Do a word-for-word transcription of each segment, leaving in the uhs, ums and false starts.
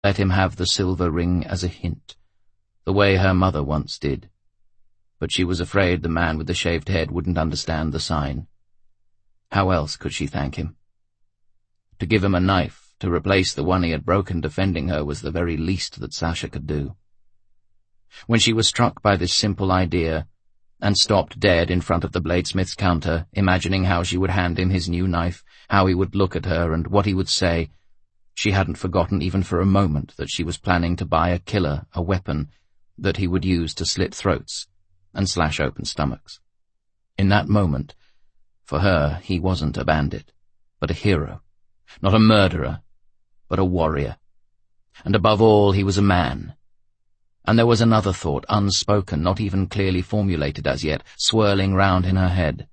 let him have the silver ring as a hint, the way her mother once did. But she was afraid the man with the shaved head wouldn't understand the sign. How else could she thank him? To give him a knife, to replace the one he had broken defending her, was the very least that Sasha could do. When she was struck by this simple idea, and stopped dead in front of the bladesmith's counter, imagining how she would hand him his new knife, how he would look at her, and what he would say, she hadn't forgotten even for a moment that she was planning to buy a killer, a weapon, that he would use to slit throats and slash open stomachs. In that moment, for her, he wasn't a bandit, but a hero, not a murderer, but a warrior. And above all, he was a man. And there was another thought, unspoken, not even clearly formulated as yet, swirling round in her head.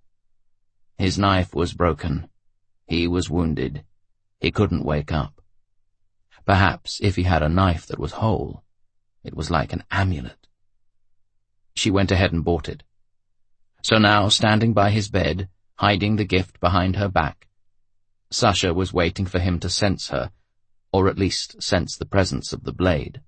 His knife was broken. He was wounded. He couldn't wake up. Perhaps if he had a knife that was whole, it was like an amulet. She went ahead and bought it. So now, standing by his bed, hiding the gift behind her back, Sasha was waiting for him to sense her, or at least sense the presence of the blade.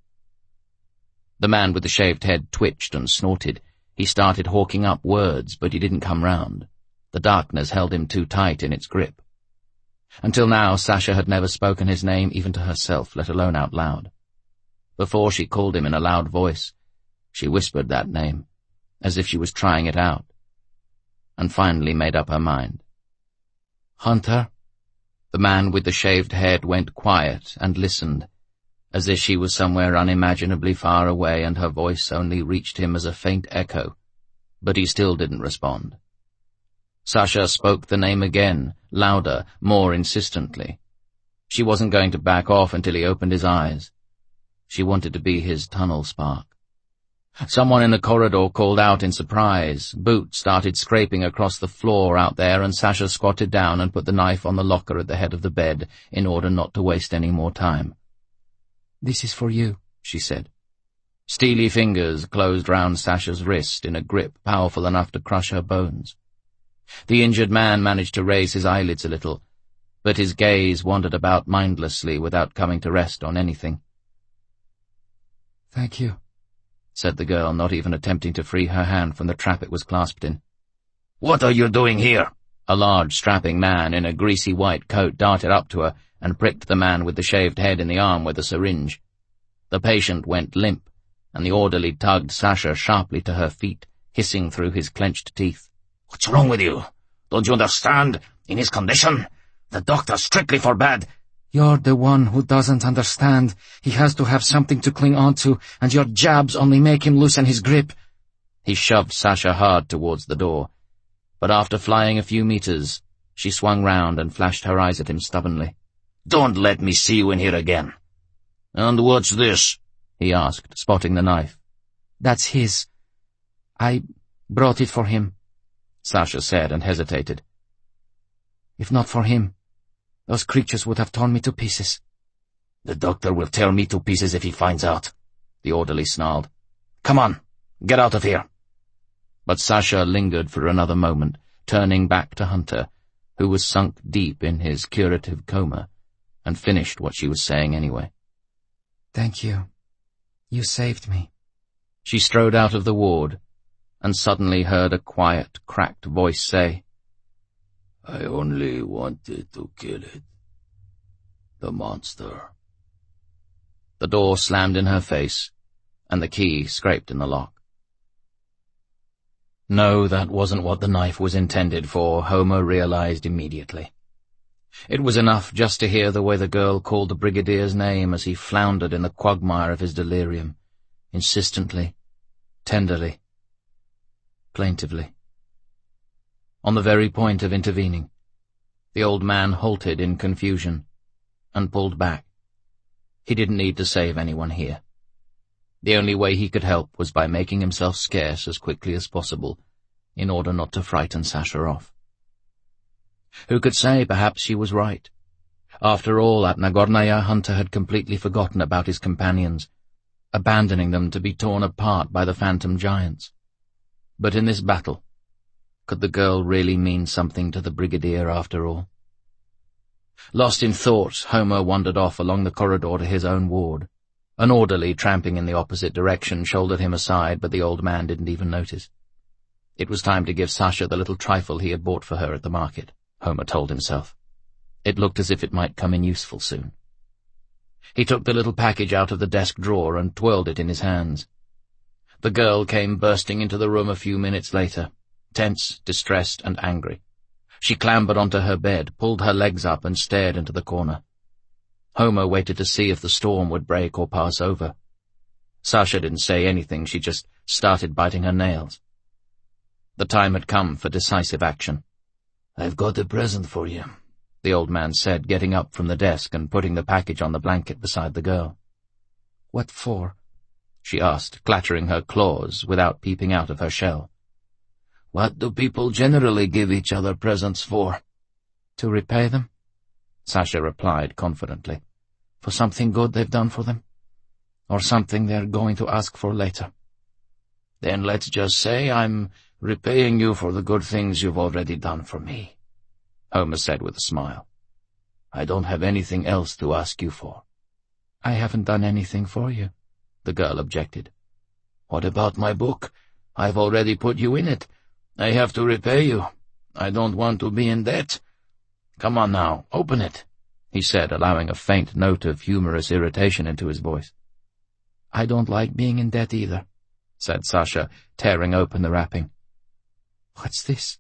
The man with the shaved head twitched and snorted. He started hawking up words, but he didn't come round. The darkness held him too tight in its grip. Until now, Sasha had never spoken his name even to herself, let alone out loud. Before she called him in a loud voice, she whispered that name, as if she was trying it out, and finally made up her mind. Hunter? The man with the shaved head went quiet and listened, as if she was somewhere unimaginably far away and her voice only reached him as a faint echo, but he still didn't respond. Sasha spoke the name again, louder, more insistently. She wasn't going to back off until he opened his eyes. She wanted to be his tunnel spark. Someone in the corridor called out in surprise. Boots started scraping across the floor out there, and Sasha squatted down and put the knife on the locker at the head of the bed in order not to waste any more time. "This is for you," she said. Steely fingers closed round Sasha's wrist in a grip powerful enough to crush her bones. The injured man managed to raise his eyelids a little, but his gaze wandered about mindlessly without coming to rest on anything. "Thank you," said the girl, not even attempting to free her hand from the trap it was clasped in. "What are you doing here?" A large, strapping man in a greasy white coat darted up to her and pricked the man with the shaved head in the arm with a syringe. The patient went limp, and the orderly tugged Sasha sharply to her feet, hissing through his clenched teeth. "What's wrong with you? Don't you understand? In his condition, the doctor strictly forbade—" "You're the one who doesn't understand. He has to have something to cling on to, and your jabs only make him loosen his grip." He shoved Sasha hard towards the door, but after flying a few meters, she swung round and flashed her eyes at him stubbornly. "Don't let me see you in here again." "And what's this?" he asked, spotting the knife. "That's his. I brought it for him," Sasha said and hesitated. "If not for him, those creatures would have torn me to pieces." "The doctor will tear me to pieces if he finds out," the orderly snarled. "Come on, get out of here." But Sasha lingered for another moment, turning back to Hunter, who was sunk deep in his curative coma, and finished what she was saying anyway. "Thank you. You saved me." She strode out of the ward, and suddenly heard a quiet, cracked voice say, "I only wanted to kill it. The monster." The door slammed in her face, and the key scraped in the lock. No, that wasn't what the knife was intended for, Homer realized immediately. It was enough just to hear the way the girl called the brigadier's name as he floundered in the quagmire of his delirium, insistently, tenderly, plaintively. On the very point of intervening, the old man halted in confusion and pulled back. He didn't need to save anyone here. The only way he could help was by making himself scarce as quickly as possible, in order not to frighten Sasha off. Who could say, perhaps she was right. After all, at Nagornaya, Hunter had completely forgotten about his companions, abandoning them to be torn apart by the phantom giants. But in this battle, could the girl really mean something to the brigadier after all? Lost in thought, Homer wandered off along the corridor to his own ward. An orderly tramping in the opposite direction shouldered him aside, but the old man didn't even notice. It was time to give Sasha the little trifle he had bought for her at the market, Homer told himself. It looked as if it might come in useful soon. He took the little package out of the desk drawer and twirled it in his hands. The girl came bursting into the room a few minutes later, tense, distressed, and angry. She clambered onto her bed, pulled her legs up, and stared into the corner. Homer waited to see if the storm would break or pass over. Sasha didn't say anything, she just started biting her nails. The time had come for decisive action. "I've got a present for you," the old man said, getting up from the desk and putting the package on the blanket beside the girl. "What for?" she asked, clattering her claws without peeping out of her shell. "What do people generally give each other presents for?" "To repay them," Sasha replied confidently. "For something good they've done for them, or something they're going to ask for later." "Then let's just say I'm repaying you for the good things you've already done for me," Homer said with a smile. "I don't have anything else to ask you for." "I haven't done anything for you," the girl objected. "What about my book? I've already put you in it. I have to repay you. I don't want to be in debt. Come on now, open it," he said, allowing a faint note of humorous irritation into his voice. "I don't like being in debt either," said Sasha, tearing open the wrapping. "What's this?"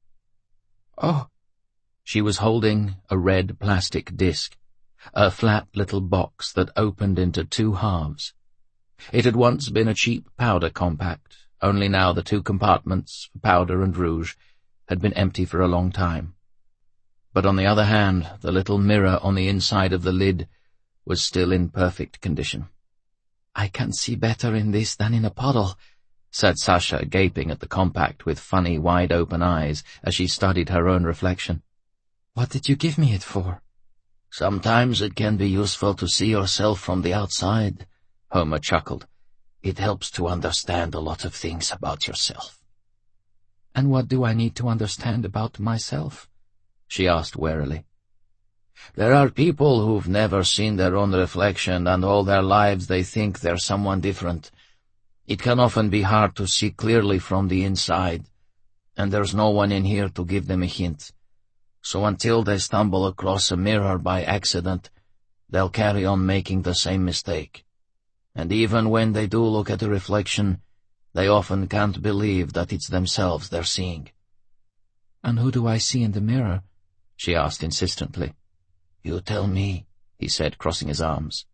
"Oh." She was holding a red plastic disc, a flat little box that opened into two halves. It had once been a cheap powder compact, only now the two compartments, for powder and rouge, had been empty for a long time. But on the other hand, the little mirror on the inside of the lid was still in perfect condition. "I can see better in this than in a puddle," said Sasha, gaping at the compact with funny, wide-open eyes as she studied her own reflection. "What did you give me it for?" "Sometimes it can be useful to see yourself from the outside," Homer chuckled. "It helps to understand a lot of things about yourself." "And what do I need to understand about myself?" she asked warily. "There are people who've never seen their own reflection, and all their lives they think they're someone different. It can often be hard to see clearly from the inside, and there's no one in here to give them a hint. So until they stumble across a mirror by accident, they'll carry on making the same mistake. And even when they do look at a reflection, they often can't believe that it's themselves they're seeing." "And who do I see in the mirror?" she asked insistently. "You tell me," he said, crossing his arms.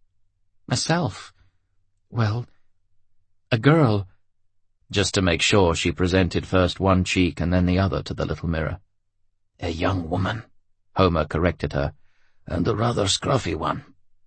"Myself? Well, a girl." Just to make sure, she presented first one cheek and then the other to the little mirror. "A young woman," Homer corrected her, "and a rather scruffy one."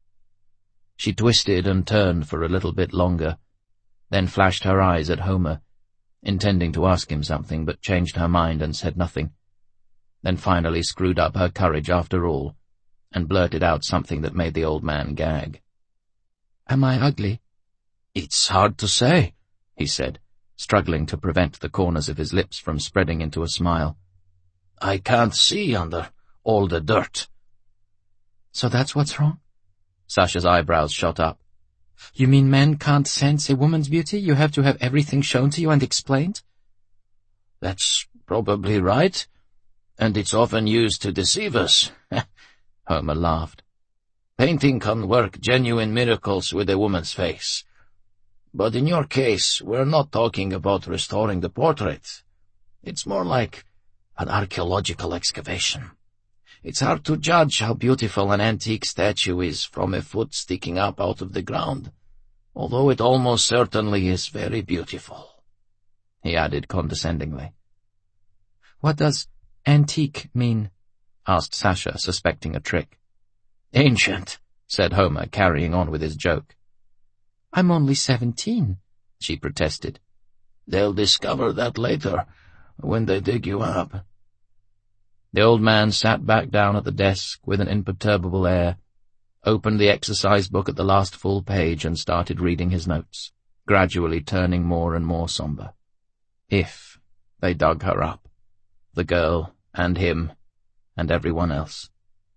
She twisted and turned for a little bit longer, then flashed her eyes at Homer, intending to ask him something, but changed her mind and said nothing, then finally screwed up her courage after all, and blurted out something that made the old man gag. "Am I ugly?" "It's hard to say," he said, struggling to prevent the corners of his lips from spreading into a smile. "I can't see under all the dirt." "So that's what's wrong?" Sasha's eyebrows shot up. "You mean men can't sense a woman's beauty? You have to have everything shown to you and explained?" "That's probably right, and it's often used to deceive us," Homer laughed. "Painting can work genuine miracles with a woman's face. But in your case, we're not talking about restoring the portrait. It's more like an archaeological excavation. It's hard to judge how beautiful an antique statue is from a foot sticking up out of the ground, although it almost certainly is very beautiful," he added condescendingly. "What does antique mean?" asked Sasha, suspecting a trick. "Ancient," said Homer, carrying on with his joke. "I'm only seventeen," she protested. "They'll discover that later, when they dig you up." The old man sat back down at the desk with an imperturbable air, opened the exercise book at the last full page and started reading his notes, gradually turning more and more somber. If they dug her up, the girl and him and everyone else.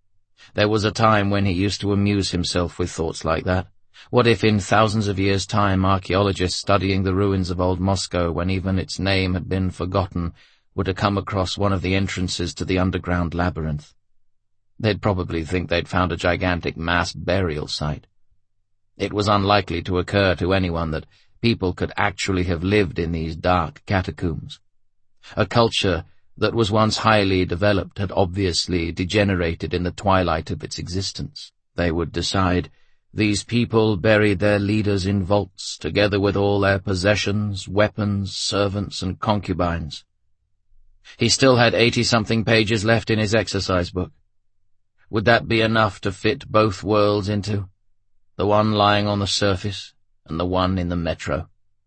There was a time when he used to amuse himself with thoughts like that. What if in thousands of years' time archaeologists studying the ruins of old Moscow, when even its name had been forgotten, were to come across one of the entrances to the underground labyrinth? They'd probably think they'd found a gigantic mass burial site. It was unlikely to occur to anyone that people could actually have lived in these dark catacombs. A culture that was once highly developed had obviously degenerated in the twilight of its existence. They would decide, these people buried their leaders in vaults, together with all their possessions, weapons, servants, and concubines. He still had eighty-something pages left in his exercise book. Would that be enough to fit both worlds into? The one lying on the surface, and the one in the metro.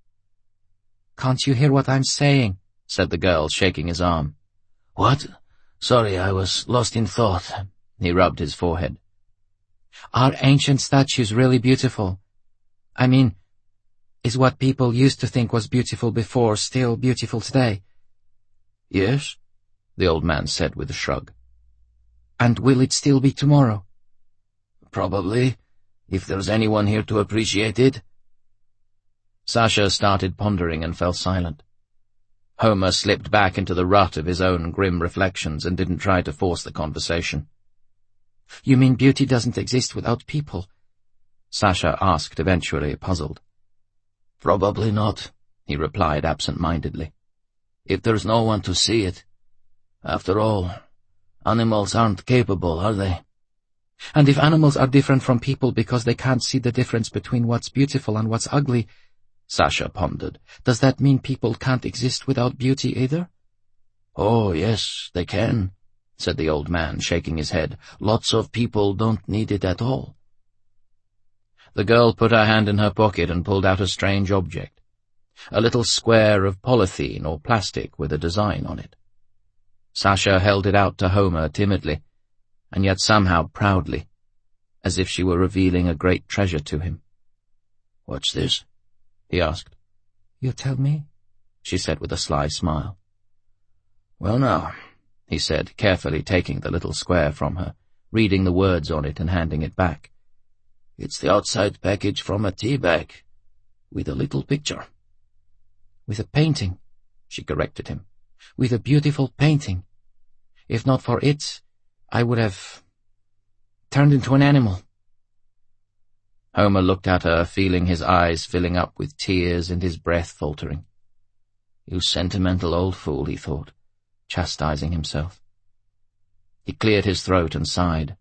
"Can't you hear what I'm saying?" said the girl, shaking his arm. "What? Sorry, I was lost in thought." He rubbed his forehead. "Are ancient statues really beautiful? I mean, is what people used to think was beautiful before still beautiful today?" "Yes," the old man said with a shrug. "And will it still be tomorrow?" "Probably, if there's anyone here to appreciate it." Sasha started pondering and fell silent. Homer slipped back into the rut of his own grim reflections and didn't try to force the conversation. "You mean beauty doesn't exist without people?" Sasha asked eventually, puzzled. "Probably not," he replied absent-mindedly. "If there's no one to see it. After all, animals aren't capable, are they?" "And if animals are different from people because they can't see the difference between what's beautiful and what's ugly," Sasha pondered, "does that mean people can't exist without beauty either?" "Oh, yes, they can," said the old man, shaking his head. "Lots of people don't need it at all." The girl put her hand in her pocket and pulled out a strange object, a little square of polythene or plastic with a design on it. Sasha held it out to Homer timidly, and yet somehow proudly, as if she were revealing a great treasure to him. "What's this?" he asked. "You tell me," she said with a sly smile. "Well now," he said, carefully taking the little square from her, reading the words on it and handing it back. "It's the outside package from a tea bag, with a little picture." "With a painting," she corrected him. "With a beautiful painting. If not for it, I would have turned into an animal." Homer looked at her, feeling his eyes filling up with tears and his breath faltering. You sentimental old fool, he thought, chastising himself. He cleared his throat and sighed.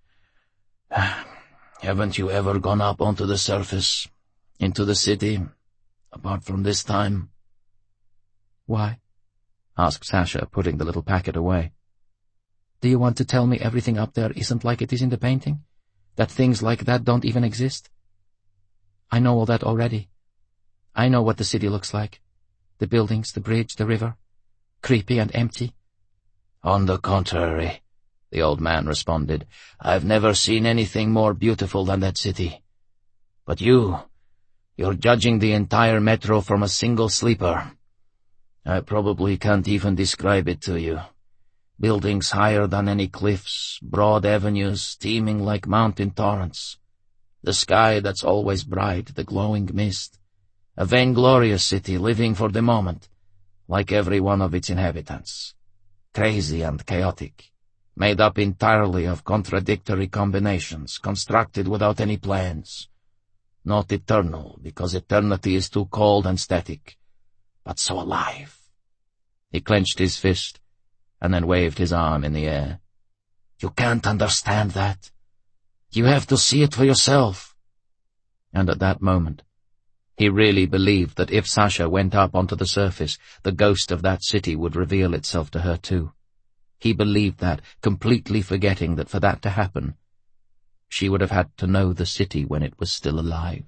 "Haven't you ever gone up onto the surface, into the city, apart from this time?" "Why?" asked Sasha, putting the little packet away. "Do you want to tell me everything up there isn't like it is in the painting? That things like that don't even exist? I know all that already. I know what the city looks like. The buildings, the bridge, the river. Creepy and empty." "On the contrary," the old man responded, "I've never seen anything more beautiful than that city. But you, you're judging the entire metro from a single sleeper. I probably can't even describe it to you. Buildings higher than any cliffs, broad avenues teeming like mountain torrents. The sky that's always bright, the glowing mist. A vainglorious city living for the moment, like every one of its inhabitants. Crazy and chaotic, made up entirely of contradictory combinations, constructed without any plans. Not eternal, because eternity is too cold and static, but so alive." He clenched his fist, and then waved his arm in the air. "You can't understand that. You have to see it for yourself." And at that moment, he really believed that if Sasha went up onto the surface, the ghost of that city would reveal itself to her too. He believed that, completely forgetting that for that to happen, she would have had to know the city when it was still alive.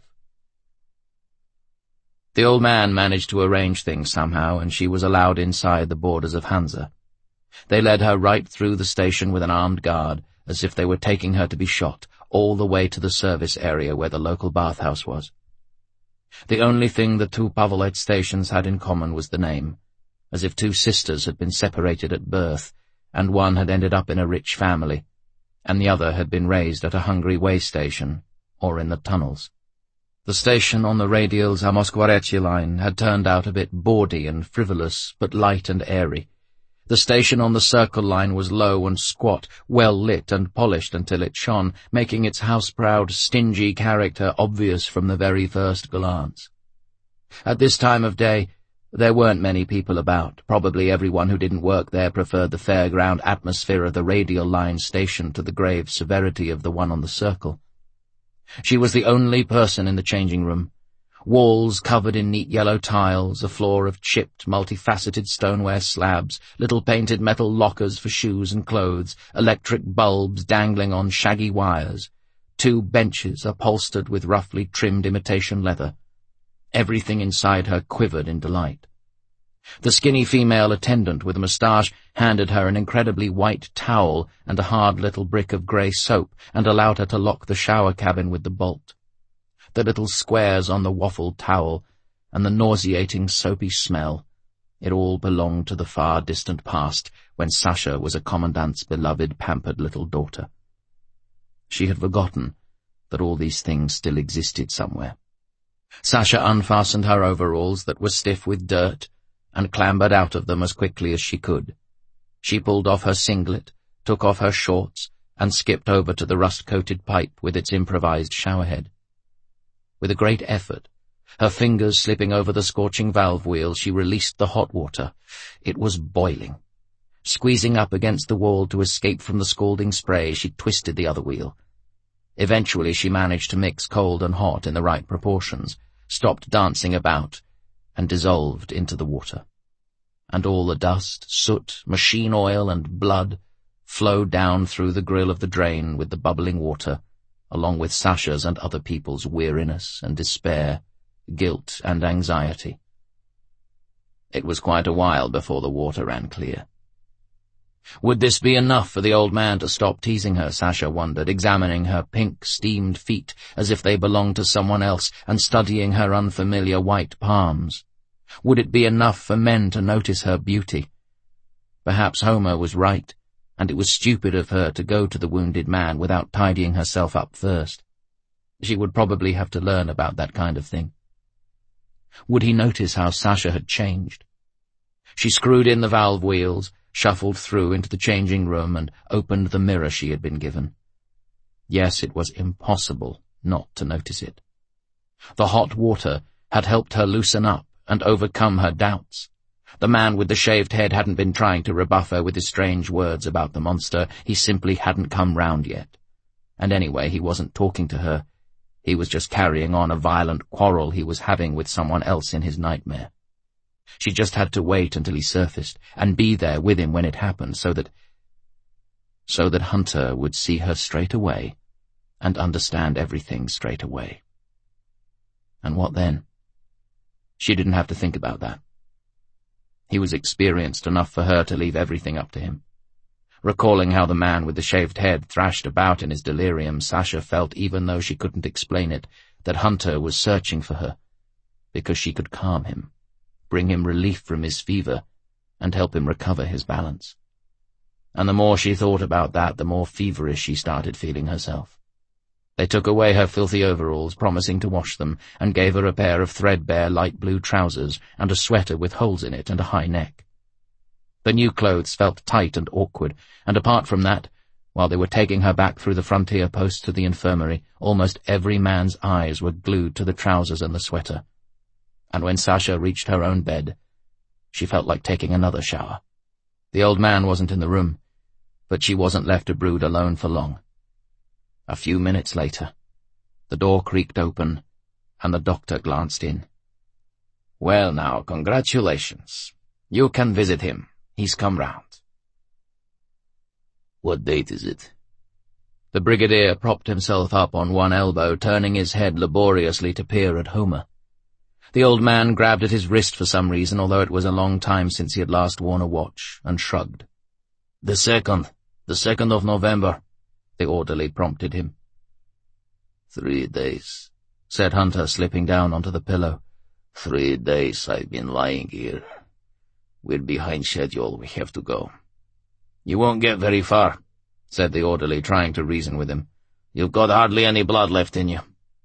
The old man managed to arrange things somehow, and she was allowed inside the borders of Hansa. They led her right through the station with an armed guard, as if they were taking her to be shot, all the way to the service area where the local bathhouse was. The only thing the two Pavelet stations had in common was the name, as if two sisters had been separated at birth, and one had ended up in a rich family, and the other had been raised at a Hungary way station or in the tunnels. The station on the radial Zamoskvorechi line had turned out a bit bawdy and frivolous, but light and airy. The station on the Circle line was low and squat, well lit and polished until it shone, making its house-proud, stingy character obvious from the very first glance. At this time of day, there weren't many people about. Probably everyone who didn't work there preferred the fairground atmosphere of the radial line station to the grave severity of the one on the Circle. She was the only person in the changing room. Walls covered in neat yellow tiles, a floor of chipped, multifaceted stoneware slabs, little painted metal lockers for shoes and clothes, electric bulbs dangling on shaggy wires, two benches upholstered with roughly trimmed imitation leather. Everything inside her quivered in delight. The skinny female attendant with a moustache handed her an incredibly white towel and a hard little brick of grey soap and allowed her to lock the shower cabin with the bolt. The little squares on the waffled towel and the nauseating soapy smell, it all belonged to the far distant past when Sasha was a commandant's beloved pampered little daughter. She had forgotten that all these things still existed somewhere. Sasha unfastened her overalls that were stiff with dirt and clambered out of them as quickly as she could. She pulled off her singlet, took off her shorts, and skipped over to the rust-coated pipe with its improvised showerhead. With a great effort, her fingers slipping over the scorching valve wheel, she released the hot water. It was boiling. Squeezing up against the wall to escape from the scalding spray, she twisted the other wheel. Eventually she managed to mix cold and hot in the right proportions, stopped dancing about, and dissolved into the water. And all the dust, soot, machine oil, and blood flowed down through the grill of the drain with the bubbling water, along with Sasha's and other people's weariness and despair, guilt and anxiety. It was quite a while before the water ran clear. Would this be enough for the old man to stop teasing her, Sasha wondered, examining her pink, steamed feet as if they belonged to someone else and studying her unfamiliar white palms? Would it be enough for men to notice her beauty? Perhaps Homer was right, and it was stupid of her to go to the wounded man without tidying herself up first. She would probably have to learn about that kind of thing. Would he notice how Sasha had changed? She screwed in the valve wheels, shuffled through into the changing room, and opened the mirror she had been given. Yes, it was impossible not to notice it. The hot water had helped her loosen up and overcome her doubts. The man with the shaved head hadn't been trying to rebuff her with his strange words about the monster. He simply hadn't come round yet. And anyway, he wasn't talking to her. He was just carrying on a violent quarrel he was having with someone else in his nightmare. She just had to wait until he surfaced, and be there with him when it happened, so that... so that Hunter would see her straight away, and understand everything straight away. And what then? She didn't have to think about that. He was experienced enough for her to leave everything up to him. Recalling how the man with the shaved head thrashed about in his delirium, Sasha felt, even though she couldn't explain it, that Hunter was searching for her, because she could calm him, bring him relief from his fever, and help him recover his balance. And the more she thought about that, the more feverish she started feeling herself. They took away her filthy overalls, promising to wash them, and gave her a pair of threadbare light blue trousers and a sweater with holes in it and a high neck. The new clothes felt tight and awkward, and apart from that, while they were taking her back through the frontier post to the infirmary, almost every man's eyes were glued to the trousers and the sweater. And when Sasha reached her own bed, she felt like taking another shower. The old man wasn't in the room, but she wasn't left to brood alone for long. A few minutes later, the door creaked open, and the doctor glanced in. "Well now, congratulations. You can visit him. He's come round." "What date is it?" The brigadier propped himself up on one elbow, turning his head laboriously to peer at Homer. The old man grabbed at his wrist for some reason, although it was a long time since he had last worn a watch, and shrugged. "The second, the second of November," the orderly prompted him. Three days, said Hunter, slipping down onto the pillow. Three days I've been lying here. We're behind schedule, we have to go. "You won't get very far," said the orderly, trying to reason with him. "You've got hardly any blood left in you."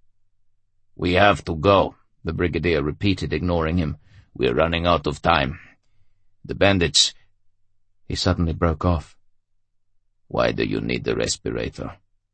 "We have to go," the brigadier repeated, ignoring him. "We're running out of time. The bandits—" He suddenly broke off. "Why do you need the respirator?"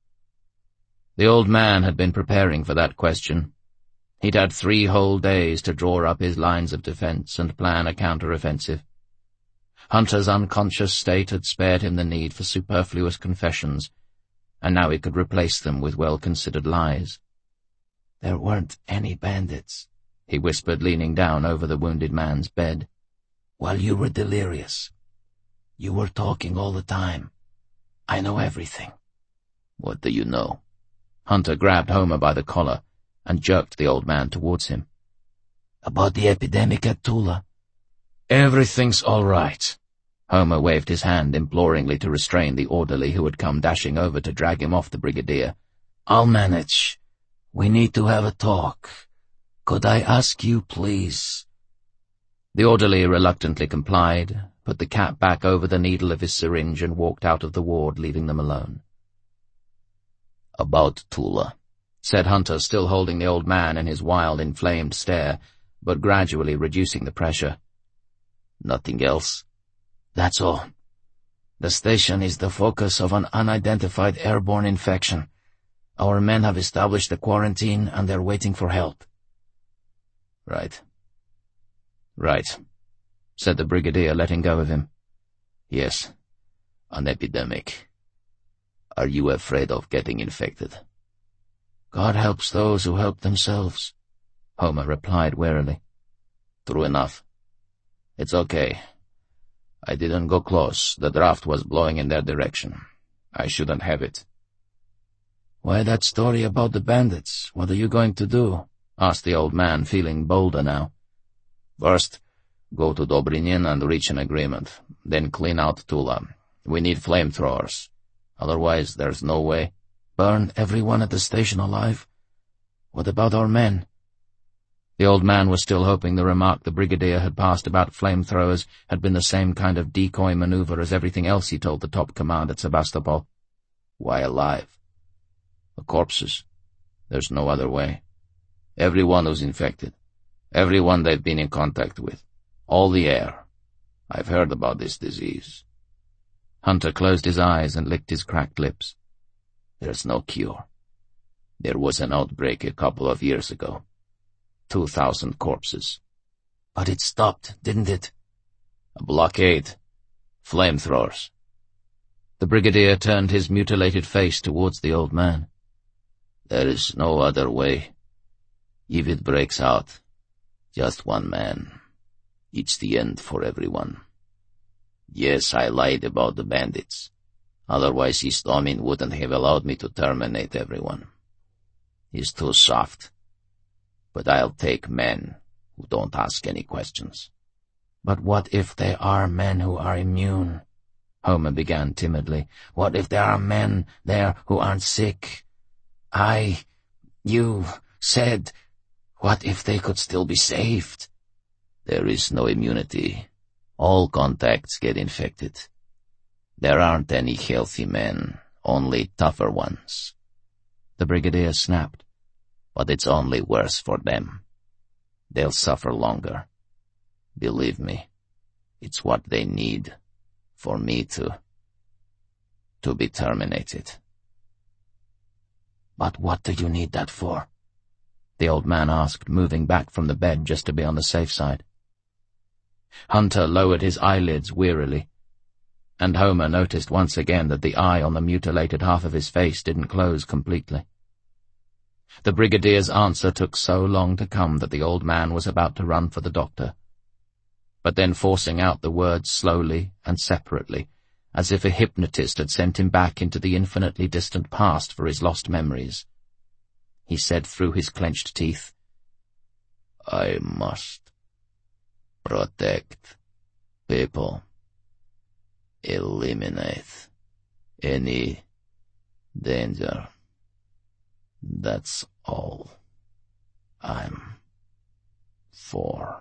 The old man had been preparing for that question. He'd had three whole days to draw up his lines of defense and plan a counter-offensive. Hunter's unconscious state had spared him the need for superfluous confessions, and now he could replace them with well-considered lies. "There weren't any bandits," he whispered, leaning down over the wounded man's bed. "While you were delirious. You were talking all the time. I know everything." "What do you know?" Hunter grabbed Homer by the collar and jerked the old man towards him. "About the epidemic at Tula." "Everything's all right." Homer waved his hand imploringly to restrain the orderly who had come dashing over to drag him off the brigadier. "I'll manage. We need to have a talk. Could I ask you, please?" The orderly reluctantly complied, put the cap back over the needle of his syringe and walked out of the ward, leaving them alone. "About Tula," said Hunter, still holding the old man in his wild, inflamed stare, but gradually reducing the pressure. "Nothing else?" "That's all. The station is the focus of an unidentified airborne infection. Our men have established the quarantine and they're waiting for help." "Right. Right," said the brigadier, letting go of him. "Yes, an epidemic. Are you afraid of getting infected?" "God helps those who help themselves," Homer replied wearily. "True enough. It's okay. I didn't go close. The draft was blowing in their direction. I shouldn't have it." "Why that story about the bandits? What are you going to do?" asked the old man, feeling bolder now. "First, go to Dobrinin and reach an agreement. Then clean out Tula. We need flamethrowers. Otherwise, there's no way." "Burn everyone at the station alive? What about our men?" The old man was still hoping the remark the brigadier had passed about flamethrowers had been the same kind of decoy maneuver as everything else he told the top command at Sebastopol. "Why alive? The corpses. There's no other way. Everyone who's infected. Everyone they've been in contact with. All the air. I've heard about this disease." Hunter closed his eyes and licked his cracked lips. "There's no cure. There was an outbreak a couple of years ago. Two thousand corpses." "But it stopped, didn't it?" "A blockade. Flamethrowers." The brigadier turned his mutilated face towards the old man. "There is no other way. If it breaks out, just one man. It's the end for everyone. Yes, I lied about the bandits. Otherwise Istomin wouldn't have allowed me to terminate everyone. He's too soft. But I'll take men who don't ask any questions." "But what if they are men who are immune?" Homer began timidly. "What if there are men there who aren't sick? I... you said... what if they could still be saved?" "There is no immunity. All contacts get infected. There aren't any healthy men, only tougher ones." The brigadier snapped. "But it's only worse for them. They'll suffer longer. Believe me, it's what they need for me to... to be terminated." "But what do you need that for?" the old man asked, moving back from the bed just to be on the safe side. Hunter lowered his eyelids wearily, and Homer noticed once again that the eye on the mutilated half of his face didn't close completely. The brigadier's answer took so long to come that the old man was about to run for the doctor. But then, forcing out the words slowly and separately, as if a hypnotist had sent him back into the infinitely distant past for his lost memories, he said through his clenched teeth, "I must protect people. Eliminate any danger. That's all I'm for."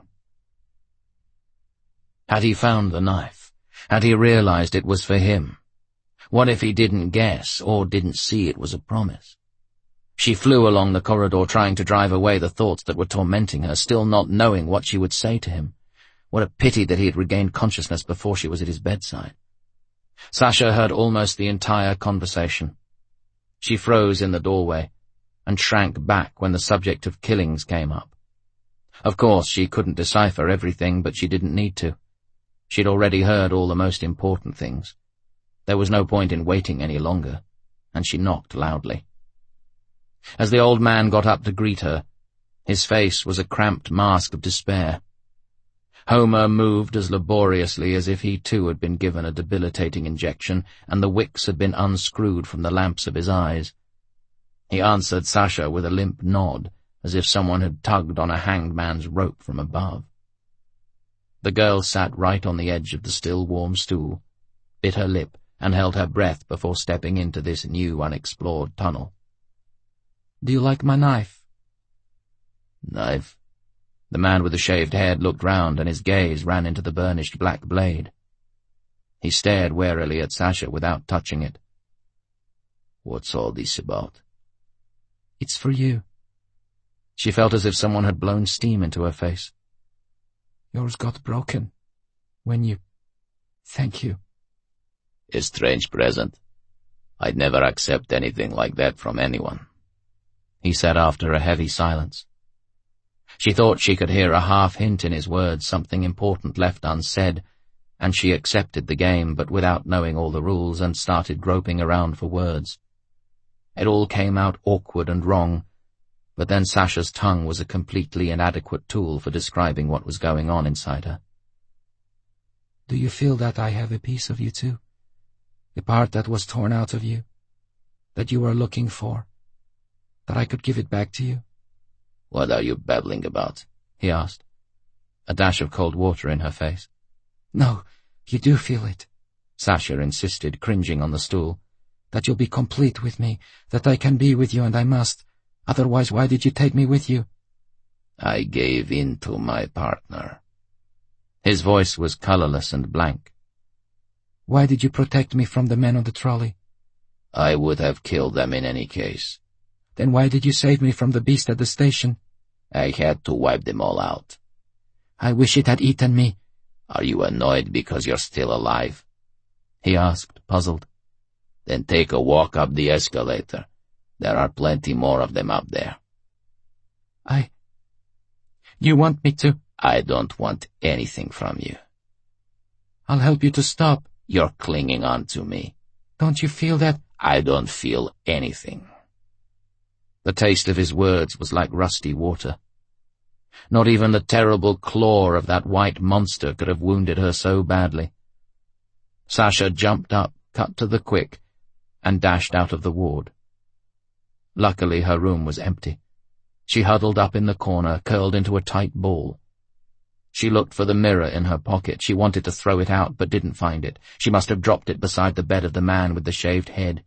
Had he found the knife? Had he realized it was for him? What if he didn't guess or didn't see it was a promise? She flew along the corridor trying to drive away the thoughts that were tormenting her, still not knowing what she would say to him. What a pity that he had regained consciousness before she was at his bedside. Sasha heard almost the entire conversation. She froze in the doorway and shrank back when the subject of killings came up. Of course, she couldn't decipher everything, but she didn't need to. She'd already heard all the most important things. There was no point in waiting any longer, and she knocked loudly. As the old man got up to greet her, his face was a cramped mask of despair. Homer moved as laboriously as if he too had been given a debilitating injection, and the wicks had been unscrewed from the lamps of his eyes. He answered Sasha with a limp nod, as if someone had tugged on a hanged man's rope from above. The girl sat right on the edge of the still warm stool, bit her lip, and held her breath before stepping into this new unexplored tunnel. "Do you like my knife?" Knife? The man with the shaved head looked round, and his gaze ran into the burnished black blade. He stared warily at Sasha without touching it. What's all this about? "It's for you." She felt as if someone had blown steam into her face. "Yours got broken. When you... Thank you." A strange present. I'd never accept anything like that from anyone, he said after a heavy silence. She thought she could hear a half-hint in his words, something important left unsaid, and she accepted the game, but without knowing all the rules, and started groping around for words. It all came out awkward and wrong, but then Sasha's tongue was a completely inadequate tool for describing what was going on inside her. "Do you feel that I have a piece of you too? The part that was torn out of you? That you were looking for? That I could give it back to you?" What are you babbling about? He asked, a dash of cold water in her face. "No, you do feel it," Sasha insisted, cringing on the stool. "That you'll be complete with me, that I can be with you, and I must. Otherwise, why did you take me with you?" I gave in to my partner. His voice was colorless and blank. "Why did you protect me from the men on the trolley?" I would have killed them in any case. "Then why did you save me from the beast at the station?" I had to wipe them all out. "I wish it had eaten me." Are you annoyed because you're still alive? He asked, puzzled. Then take a walk up the escalator. There are plenty more of them up there. I... You want me to? I don't want anything from you. I'll help you to stop. You're clinging on to me. Don't you feel that? I don't feel anything. The taste of his words was like rusty water. Not even the terrible claw of that white monster could have wounded her so badly. Sasha jumped up, cut to the quick, and dashed out of the ward. Luckily, her room was empty. She huddled up in the corner, curled into a tight ball. She looked for the mirror in her pocket. She wanted to throw it out, but didn't find it. She must have dropped it beside the bed of the man with the shaved head.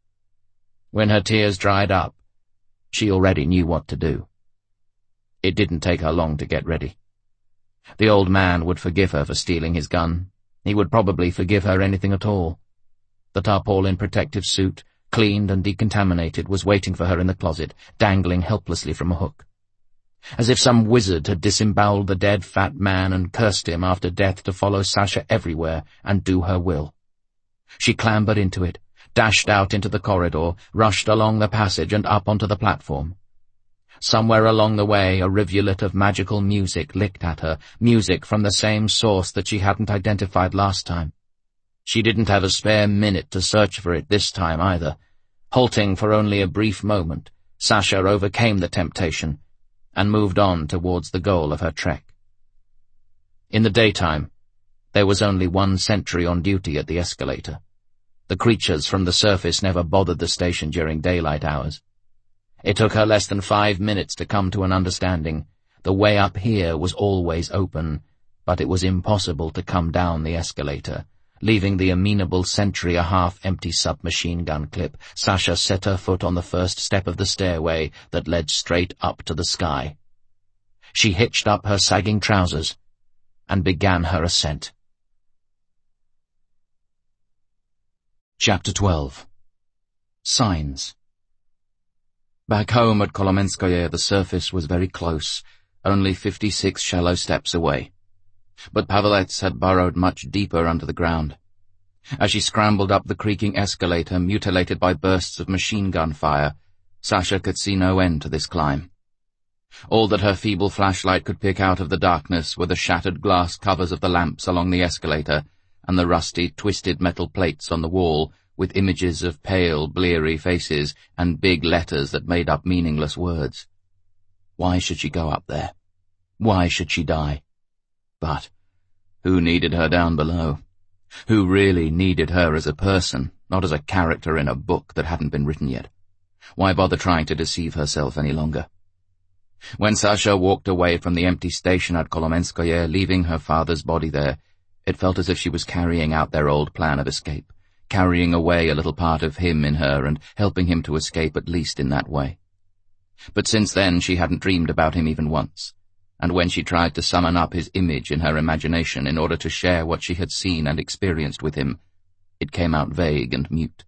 When her tears dried up, she already knew what to do. It didn't take her long to get ready. The old man would forgive her for stealing his gun. He would probably forgive her anything at all. The tarpaulin protective suit, cleaned and decontaminated, was waiting for her in the closet, dangling helplessly from a hook. As if some wizard had disemboweled the dead fat man and cursed him after death to follow Sasha everywhere and do her will. She clambered into it, dashed out into the corridor, rushed along the passage and up onto the platform. Somewhere along the way, a rivulet of magical music licked at her, music from the same source that she hadn't identified last time. She didn't have a spare minute to search for it this time either. Halting for only a brief moment, Sasha overcame the temptation and moved on towards the goal of her trek. In the daytime, there was only one sentry on duty at the escalator. The creatures from the surface never bothered the station during daylight hours. It took her less than five minutes to come to an understanding. The way up here was always open, but it was impossible to come down the escalator. Leaving the amenable sentry a half-empty submachine gun clip, Sasha set her foot on the first step of the stairway that led straight up to the sky. She hitched up her sagging trousers and began her ascent. Chapter twelve. Signs. Back home at Kolomenskoye, the surface was very close, only fifty-six shallow steps away. But Pavelets had burrowed much deeper under the ground. As she scrambled up the creaking escalator, mutilated by bursts of machine gun fire, Sasha could see no end to this climb. All that her feeble flashlight could pick out of the darkness were the shattered glass covers of the lamps along the escalator and the rusty, twisted metal plates on the wall with images of pale, bleary faces and big letters that made up meaningless words. Why should she go up there? Why should she die? But who needed her down below? Who really needed her as a person, not as a character in a book that hadn't been written yet? Why bother trying to deceive herself any longer? When Sasha walked away from the empty station at Kolomenskoye, leaving her father's body there, it felt as if she was carrying out their old plan of escape, carrying away a little part of him in her and helping him to escape at least in that way. But since then she hadn't dreamed about him even once, and when she tried to summon up his image in her imagination in order to share what she had seen and experienced with him, it came out vague and mute.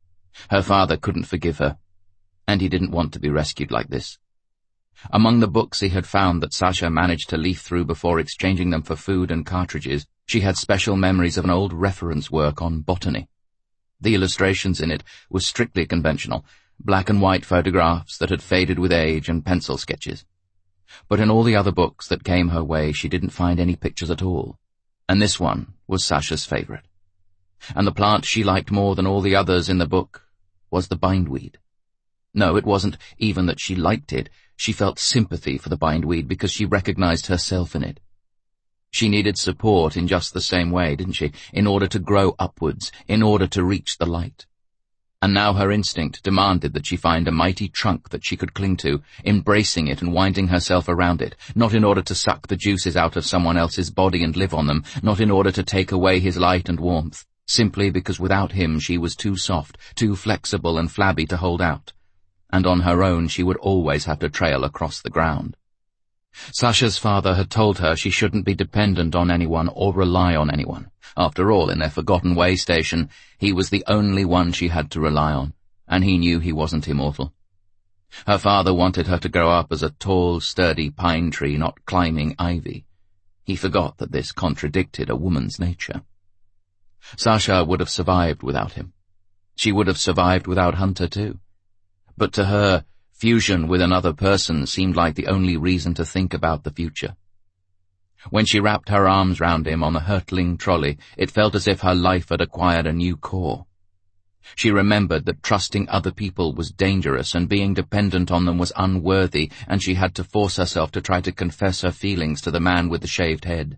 Her father couldn't forgive her, and he didn't want to be rescued like this. Among the books he had found that Sasha managed to leaf through before exchanging them for food and cartridges, she had special memories of an old reference work on botany. The illustrations in it were strictly conventional, black and white photographs that had faded with age and pencil sketches. But in all the other books that came her way she didn't find any pictures at all, and this one was Sasha's favorite. And the plant she liked more than all the others in the book was the bindweed. No, it wasn't even that she liked it. She felt sympathy for the bindweed because she recognized herself in it. She needed support in just the same way, didn't she, in order to grow upwards, in order to reach the light. And now her instinct demanded that she find a mighty trunk that she could cling to, embracing it and winding herself around it, not in order to suck the juices out of someone else's body and live on them, not in order to take away his light and warmth, simply because without him she was too soft, too flexible and flabby to hold out. And on her own she would always have to trail across the ground. Sasha's father had told her she shouldn't be dependent on anyone or rely on anyone. After all, in their forgotten way station, he was the only one she had to rely on, and he knew he wasn't immortal. Her father wanted her to grow up as a tall, sturdy pine tree, not climbing ivy. He forgot that this contradicted a woman's nature. Sasha would have survived without him. She would have survived without Hunter, too. But to her, fusion with another person seemed like the only reason to think about the future. When she wrapped her arms round him on the hurtling trolley, it felt as if her life had acquired a new core. She remembered that trusting other people was dangerous and being dependent on them was unworthy, and she had to force herself to try to confess her feelings to the man with the shaved head.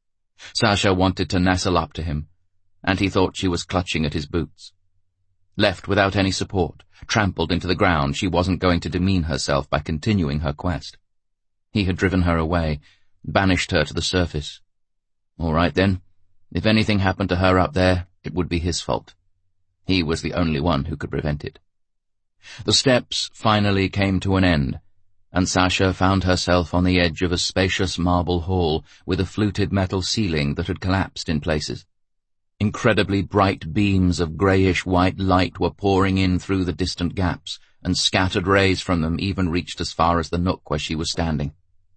Sasha wanted to nestle up to him, and he thought she was clutching at his boots. Left without any support, trampled into the ground, she wasn't going to demean herself by continuing her quest. He had driven her away, banished her to the surface. All right then, if anything happened to her up there, it would be his fault. He was the only one who could prevent it. The steps finally came to an end, and Sasha found herself on the edge of a spacious marble hall with a fluted metal ceiling that had collapsed in places. Incredibly bright beams of greyish-white light were pouring in through the distant gaps, and scattered rays from them even reached as far as the nook where she was standing.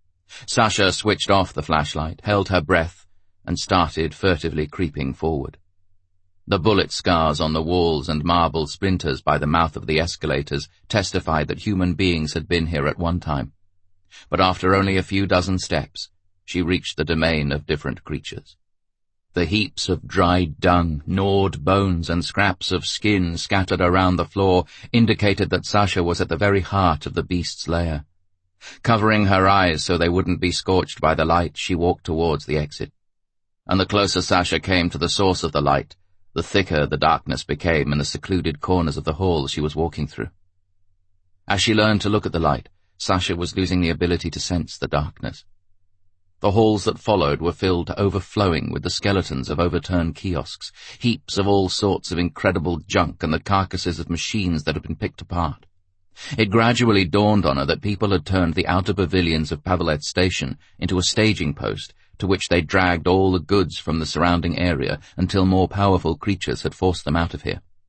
Sasha switched off the flashlight, held her breath, and started furtively creeping forward. The bullet scars on the walls and marble splinters by the mouth of the escalators testified that human beings had been here at one time. But after only a few dozen steps, she reached the domain of different creatures. The heaps of dried dung, gnawed bones, and scraps of skin scattered around the floor indicated that Sasha was at the very heart of the beast's lair. Covering her eyes so they wouldn't be scorched by the light, she walked towards the exit. And the closer Sasha came to the source of the light, the thicker the darkness became in the secluded corners of the hall she was walking through. As she learned to look at the light, Sasha was losing the ability to sense the darkness. The halls that followed were filled to overflowing with the skeletons of overturned kiosks, heaps of all sorts of incredible junk and the carcasses of machines that had been picked apart. It gradually dawned on her that people had turned the outer pavilions of Pavelets station into a staging post to which they dragged all the goods from the surrounding area until more powerful creatures had forced them out of here.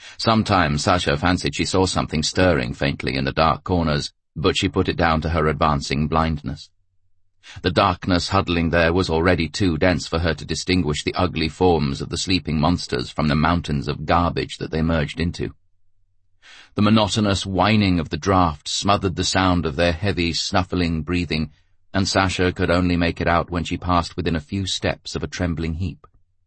Sometimes Sasha fancied she saw something stirring faintly in the dark corners, but she put it down to her advancing blindness. The darkness huddling there was already too dense for her to distinguish the ugly forms of the sleeping monsters from the mountains of garbage that they merged into. The monotonous whining of the draft smothered the sound of their heavy, snuffling breathing, and Sasha could only make it out when she passed within a few steps of a trembling heap.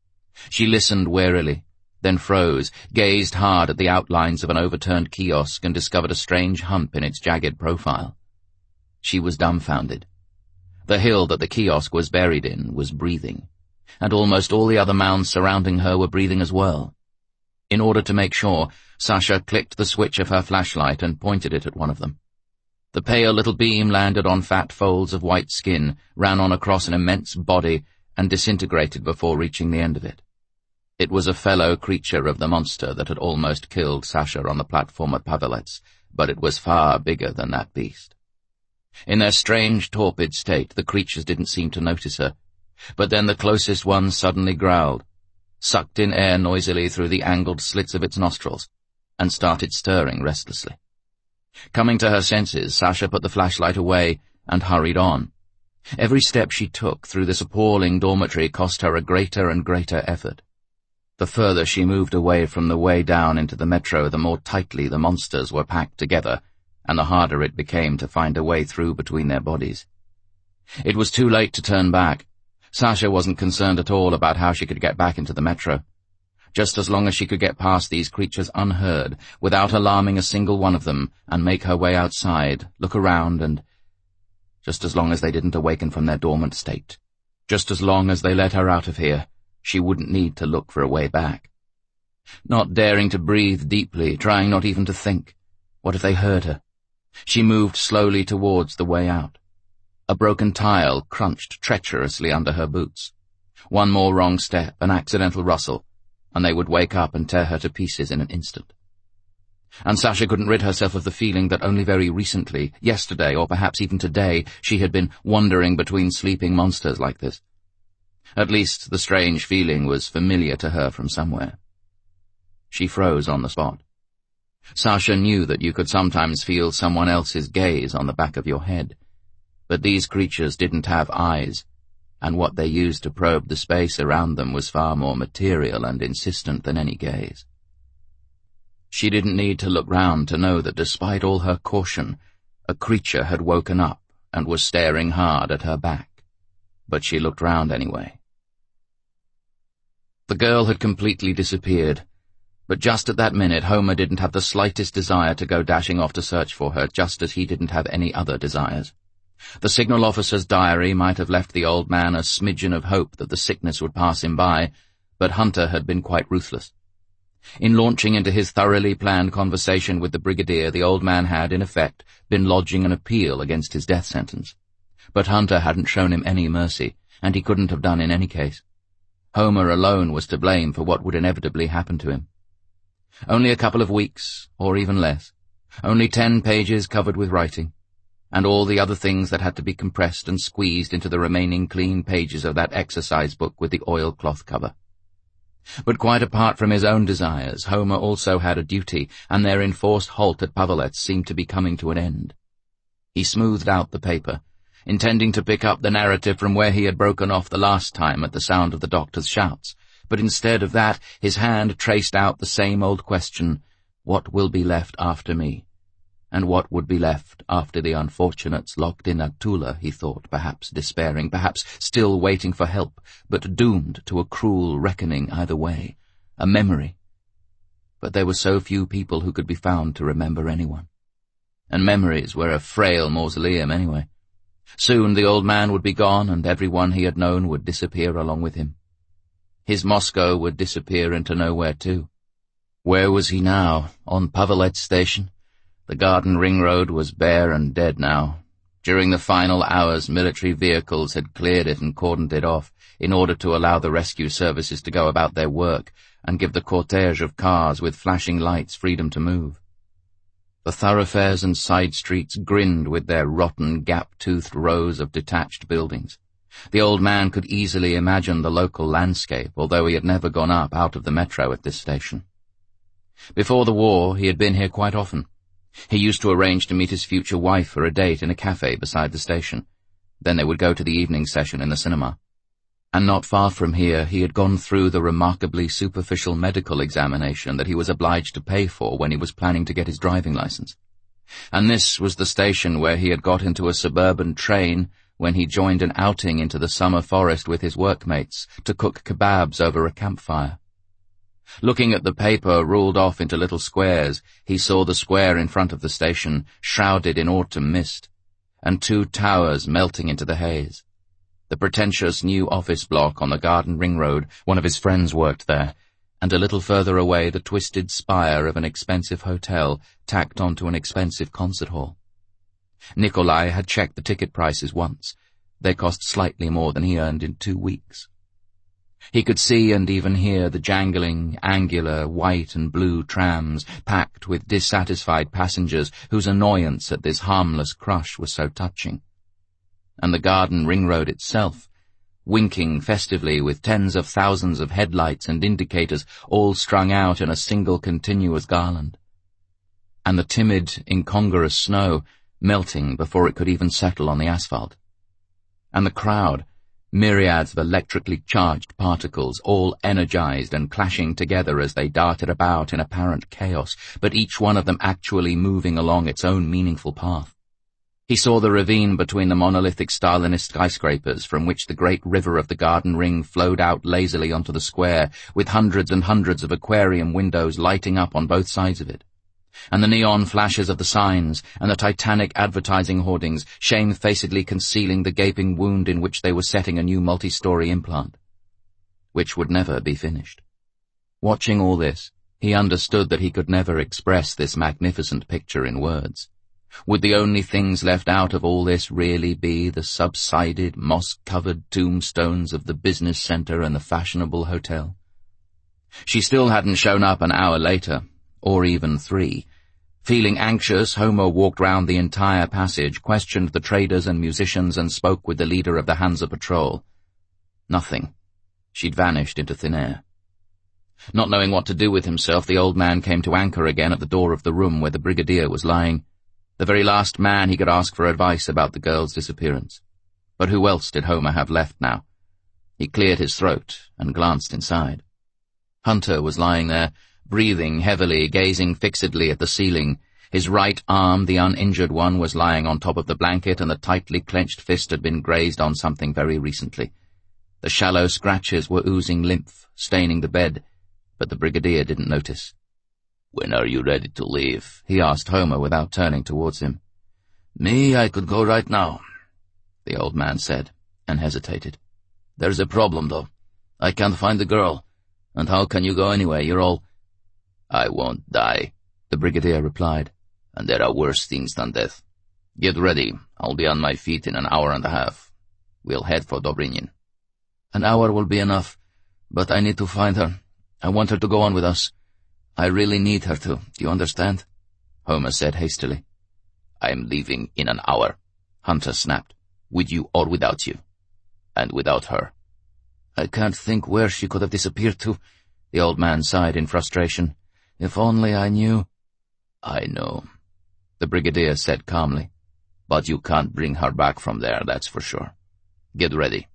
She listened warily, then froze, gazed hard at the outlines of an overturned kiosk and discovered a strange hump in its jagged profile. She was dumbfounded. The hill that the kiosk was buried in was breathing, and almost all the other mounds surrounding her were breathing as well. In order to make sure, Sasha clicked the switch of her flashlight and pointed it at one of them. The pale little beam landed on fat folds of white skin, ran on across an immense body, and disintegrated before reaching the end of it. It was a fellow creature of the monster that had almost killed Sasha on the platform at Pavelet's, but it was far bigger than that beast. In their strange, torpid state, the creatures didn't seem to notice her, but then the closest one suddenly growled, sucked in air noisily through the angled slits of its nostrils, and started stirring restlessly. Coming to her senses, Sasha put the flashlight away and hurried on. Every step she took through this appalling dormitory cost her a greater and greater effort. The further she moved away from the way down into the metro, the more tightly the monsters were packed together, and the harder it became to find a way through between their bodies. It was too late to turn back. Sasha wasn't concerned at all about how she could get back into the metro. Just as long as she could get past these creatures unheard, without alarming a single one of them, and make her way outside, look around, and... just as long as they didn't awaken from their dormant state, just as long as they let her out of here, she wouldn't need to look for a way back. Not daring to breathe deeply, trying not even to think. What if they heard her? She moved slowly towards the way out. A broken tile crunched treacherously under her boots. One more wrong step, an accidental rustle, and they would wake up and tear her to pieces in an instant. And Sasha couldn't rid herself of the feeling that only very recently, yesterday or perhaps even today, she had been wandering between sleeping monsters like this. At least the strange feeling was familiar to her from somewhere. She froze on the spot. Sasha knew that you could sometimes feel someone else's gaze on the back of your head, but these creatures didn't have eyes, and what they used to probe the space around them was far more material and insistent than any gaze. She didn't need to look round to know that despite all her caution, a creature had woken up and was staring hard at her back, but she looked round anyway. The girl had completely disappeared, but just at that minute Homer didn't have the slightest desire to go dashing off to search for her, just as he didn't have any other desires. The signal officer's diary might have left the old man a smidgen of hope that the sickness would pass him by, but Hunter had been quite ruthless. In launching into his thoroughly planned conversation with the brigadier, the old man had, in effect, been lodging an appeal against his death sentence. But Hunter hadn't shown him any mercy, and he couldn't have done in any case. Homer alone was to blame for what would inevitably happen to him. Only a couple of weeks, or even less. Only ten pages covered with writing, and all the other things that had to be compressed and squeezed into the remaining clean pages of that exercise book with the oilcloth cover. But quite apart from his own desires, Homer also had a duty, and their enforced halt at Pavelet's seemed to be coming to an end. He smoothed out the paper, intending to pick up the narrative from where he had broken off the last time at the sound of the doctor's shouts, but instead of that his hand traced out the same old question, what will be left after me? And what would be left after the unfortunates locked in at Tula, he thought, perhaps despairing, perhaps still waiting for help, but doomed to a cruel reckoning either way, a memory. But there were so few people who could be found to remember anyone. And memories were a frail mausoleum anyway. Soon the old man would be gone, and everyone he had known would disappear along with him. His Moscow would disappear into nowhere too. Where was he now? On Pavelet's station? The Garden Ring Road was bare and dead now. During the final hours, military vehicles had cleared it and cordoned it off in order to allow the rescue services to go about their work and give the cortege of cars with flashing lights freedom to move. The thoroughfares and side streets grinned with their rotten, gap-toothed rows of detached buildings. The old man could easily imagine the local landscape, although he had never gone up out of the metro at this station. Before the war, he had been here quite often. He used to arrange to meet his future wife for a date in a cafe beside the station. Then they would go to the evening session in the cinema. And not far from here, he had gone through the remarkably superficial medical examination that he was obliged to pay for when he was planning to get his driving license. And this was the station where he had got into a suburban train when he joined an outing into the summer forest with his workmates to cook kebabs over a campfire. Looking at the paper ruled off into little squares, he saw the square in front of the station shrouded in autumn mist, and two towers melting into the haze. The pretentious new office block on the Garden Ring Road, one of his friends worked there, and a little further away the twisted spire of an expensive hotel tacked onto an expensive concert hall. Nikolai had checked the ticket prices once. They cost slightly more than he earned in two weeks. He could see and even hear the jangling, angular, white and blue trams packed with dissatisfied passengers whose annoyance at this harmless crush was so touching. And the Garden Ring Road itself, winking festively with tens of thousands of headlights and indicators all strung out in a single continuous garland. And the timid, incongruous snow melting before it could even settle on the asphalt. And the crowd, myriads of electrically charged particles, all energized and clashing together as they darted about in apparent chaos, but each one of them actually moving along its own meaningful path. He saw the ravine between the monolithic Stalinist skyscrapers from which the great river of the Garden Ring flowed out lazily onto the square, with hundreds and hundreds of aquarium windows lighting up on both sides of it, and the neon flashes of the signs and the titanic advertising hoardings shamefacedly concealing the gaping wound in which they were setting a new multi-story implant, which would never be finished. Watching all this, he understood that he could never express this magnificent picture in words. Would the only things left out of all this really be the subsided, moss-covered tombstones of the business center and the fashionable hotel? She still hadn't shown up an hour later, or even three. Feeling anxious, Homer walked round the entire passage, questioned the traders and musicians, and spoke with the leader of the Hansa Patrol. Nothing. She'd vanished into thin air. Not knowing what to do with himself, the old man came to anchor again at the door of the room where the brigadier was lying. The very last man he could ask for advice about the girl's disappearance. But who else did Homer have left now? He cleared his throat and glanced inside. Hunter was lying there, breathing heavily, gazing fixedly at the ceiling. His right arm, the uninjured one, was lying on top of the blanket, and the tightly clenched fist had been grazed on something very recently. The shallow scratches were oozing lymph, staining the bed, but the brigadier didn't notice. "When are you ready to leave?" he asked Homer without turning towards him. "Me, I could go right now," the old man said, and hesitated. "There's a problem, though. I can't find the girl. And how can you go anyway? You're all—" "I won't die," the brigadier replied. "And there are worse things than death. Get ready. I'll be on my feet in an hour and a half. We'll head for Dobrynin." "An hour will be enough, but I need to find her. I want her to go on with us. I really need her to, do you understand?" Homer said hastily. "I'm leaving in an hour," Hunter snapped. "With you or without you. And without her." "I can't think where she could have disappeared to," the old man sighed in frustration. "If only I knew." "I know," the brigadier said calmly. "But you can't bring her back from there, that's for sure. Get ready."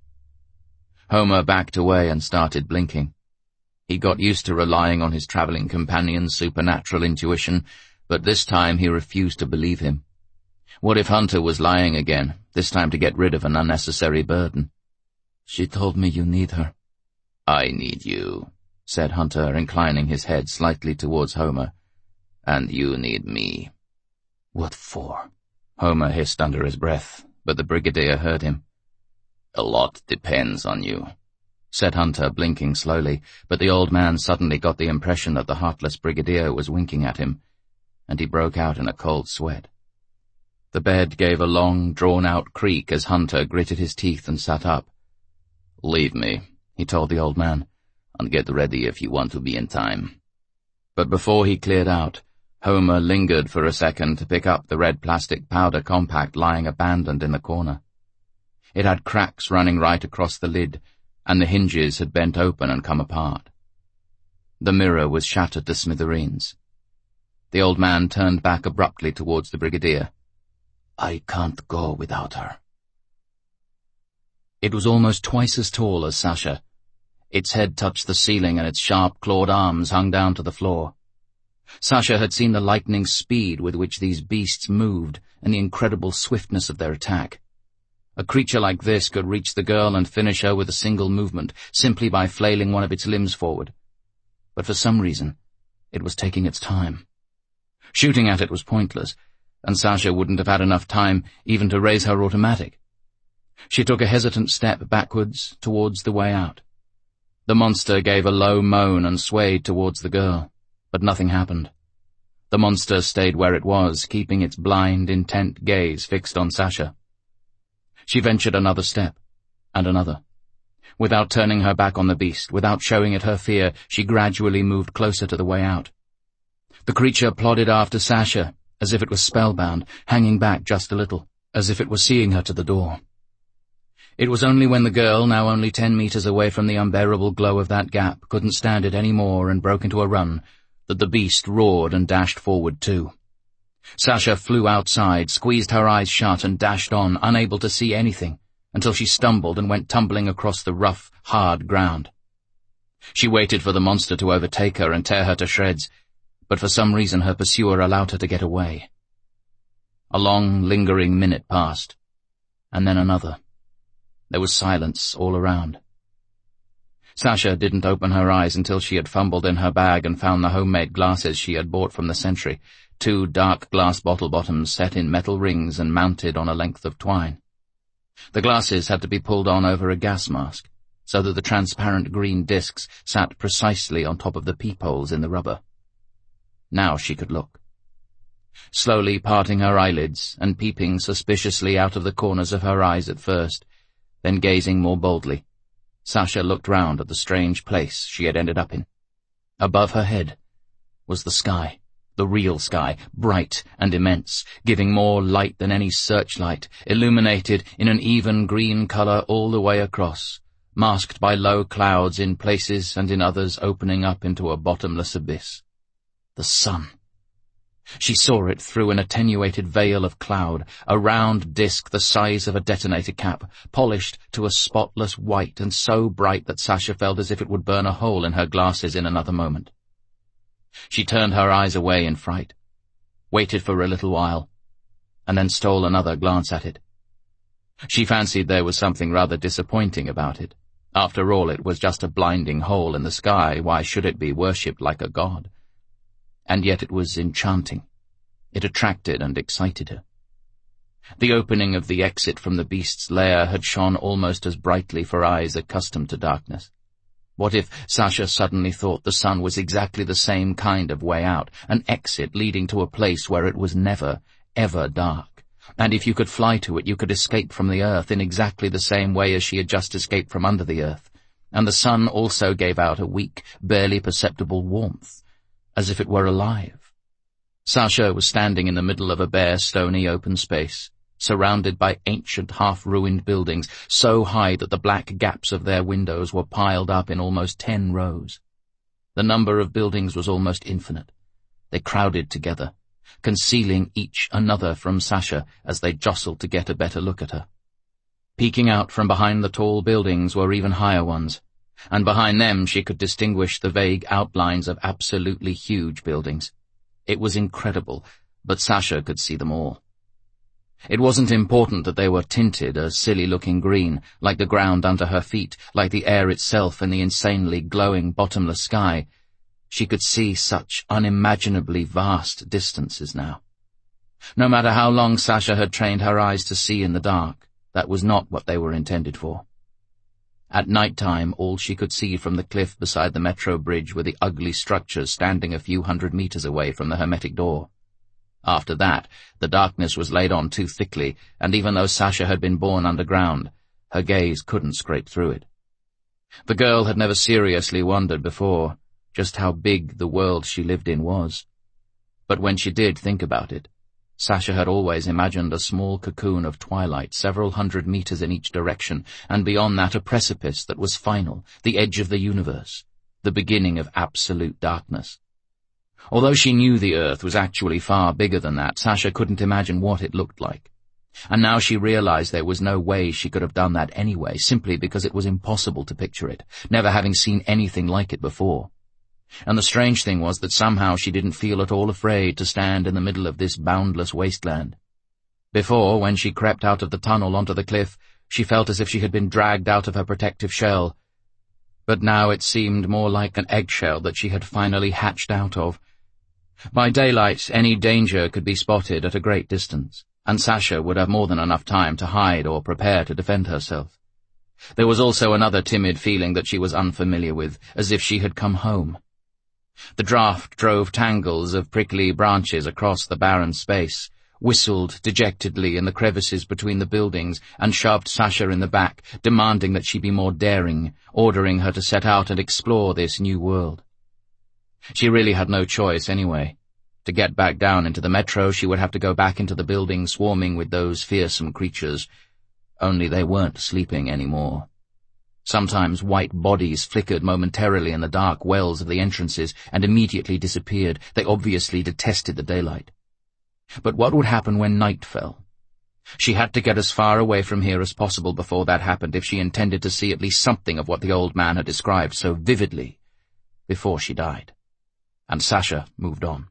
Homer backed away and started blinking. He got used to relying on his traveling companion's supernatural intuition, but this time he refused to believe him. What if Hunter was lying again, this time to get rid of an unnecessary burden? "She told me you need her." "I need you," said Hunter, inclining his head slightly towards Homer. "And you need me." "What for?" Homer hissed under his breath, but the brigadier heard him. "A lot depends on you," said Hunter, blinking slowly, but the old man suddenly got the impression that the heartless brigadier was winking at him, and he broke out in a cold sweat. The bed gave a long, drawn-out creak as Hunter gritted his teeth and sat up. "Leave me," he told the old man, "and get ready if you want to be in time." But before he cleared out, Homer lingered for a second to pick up the red plastic powder compact lying abandoned in the corner. It had cracks running right across the lid, and the hinges had bent open and come apart. The mirror was shattered to smithereens. The old man turned back abruptly towards the brigadier. I can't go without her. It was almost twice as tall as Sasha. Its head touched the ceiling and its sharp clawed arms hung down to the floor. Sasha had seen the lightning speed with which these beasts moved and the incredible swiftness of their attack. A creature like this could reach the girl and finish her with a single movement, simply by flailing one of its limbs forward. But for some reason, it was taking its time. Shooting at it was pointless, and Sasha wouldn't have had enough time even to raise her automatic. She took a hesitant step backwards towards the way out. The monster gave a low moan and swayed towards the girl, but nothing happened. The monster stayed where it was, keeping its blind, intent gaze fixed on Sasha. She ventured another step, and another. Without turning her back on the beast, without showing it her fear, she gradually moved closer to the way out. The creature plodded after Sasha, as if it was spellbound, hanging back just a little, as if it were seeing her to the door. It was only when the girl, now only ten meters away from the unbearable glow of that gap, couldn't stand it any more and broke into a run, that the beast roared and dashed forward too. Sasha flew outside, squeezed her eyes shut and dashed on, unable to see anything, until she stumbled and went tumbling across the rough, hard ground. She waited for the monster to overtake her and tear her to shreds, but for some reason her pursuer allowed her to get away. A long, lingering minute passed, and then another. There was silence all around. Sasha didn't open her eyes until she had fumbled in her bag and found the homemade glasses she had bought from the sentry, two dark glass bottle bottoms set in metal rings and mounted on a length of twine. The glasses had to be pulled on over a gas mask, so that the transparent green discs sat precisely on top of the peepholes in the rubber. Now she could look. Slowly parting her eyelids and peeping suspiciously out of the corners of her eyes at first, then gazing more boldly, Sasha looked round at the strange place she had ended up in. Above her head was the sky, the real sky, bright and immense, giving more light than any searchlight, illuminated in an even green colour all the way across, masked by low clouds in places and in others opening up into a bottomless abyss. The sun. She saw it through an attenuated veil of cloud, a round disk the size of a detonator cap, polished to a spotless white and so bright that Sasha felt as if it would burn a hole in her glasses in another moment. She turned her eyes away in fright, waited for a little while, and then stole another glance at it. She fancied there was something rather disappointing about it. After all, it was just a blinding hole in the sky. Why should it be worshipped like a god? And yet it was enchanting. It attracted and excited her. The opening of the exit from the beast's lair had shone almost as brightly for eyes accustomed to darkness. What if Sasha suddenly thought the sun was exactly the same kind of way out, an exit leading to a place where it was never, ever dark, and if you could fly to it you could escape from the earth in exactly the same way as she had just escaped from under the earth, and the sun also gave out a weak, barely perceptible warmth, as if it were alive. Sasha was standing in the middle of a bare, stony open space, surrounded by ancient, half-ruined buildings, so high that the black gaps of their windows were piled up in almost ten rows. The number of buildings was almost infinite. They crowded together, concealing each another from Sasha as they jostled to get a better look at her. Peeking out from behind the tall buildings were even higher ones, and behind them she could distinguish the vague outlines of absolutely huge buildings. It was incredible, but Sasha could see them all. It wasn't important that they were tinted a silly-looking green, like the ground under her feet, like the air itself and the insanely glowing bottomless sky. She could see such unimaginably vast distances now. No matter how long Sasha had trained her eyes to see in the dark, that was not what they were intended for. At night time, all she could see from the cliff beside the metro bridge were the ugly structures standing a few hundred meters away from the hermetic door. After that, the darkness was laid on too thickly, and even though Sasha had been born underground, her gaze couldn't scrape through it. The girl had never seriously wondered before just how big the world she lived in was. But when she did think about it, Sasha had always imagined a small cocoon of twilight several hundred meters in each direction, and beyond that a precipice that was final, the edge of the universe, the beginning of absolute darkness. Although she knew the Earth was actually far bigger than that, Sasha couldn't imagine what it looked like. And now she realized there was no way she could have done that anyway, simply because it was impossible to picture it, never having seen anything like it before. And the strange thing was that somehow she didn't feel at all afraid to stand in the middle of this boundless wasteland. Before, when she crept out of the tunnel onto the cliff, she felt as if she had been dragged out of her protective shell. But now it seemed more like an eggshell that she had finally hatched out of. By daylight, any danger could be spotted at a great distance, and Sasha would have more than enough time to hide or prepare to defend herself. There was also another timid feeling that she was unfamiliar with, as if she had come home. The draft drove tangles of prickly branches across the barren space, whistled dejectedly in the crevices between the buildings, and shoved Sasha in the back, demanding that she be more daring, ordering her to set out and explore this new world. She really had no choice anyway. To get back down into the metro, she would have to go back into the building swarming with those fearsome creatures. Only they weren't sleeping anymore. Sometimes white bodies flickered momentarily in the dark wells of the entrances and immediately disappeared. They obviously detested the daylight. But what would happen when night fell? She had to get as far away from here as possible before that happened if she intended to see at least something of what the old man had described so vividly before she died. And Sasha moved on.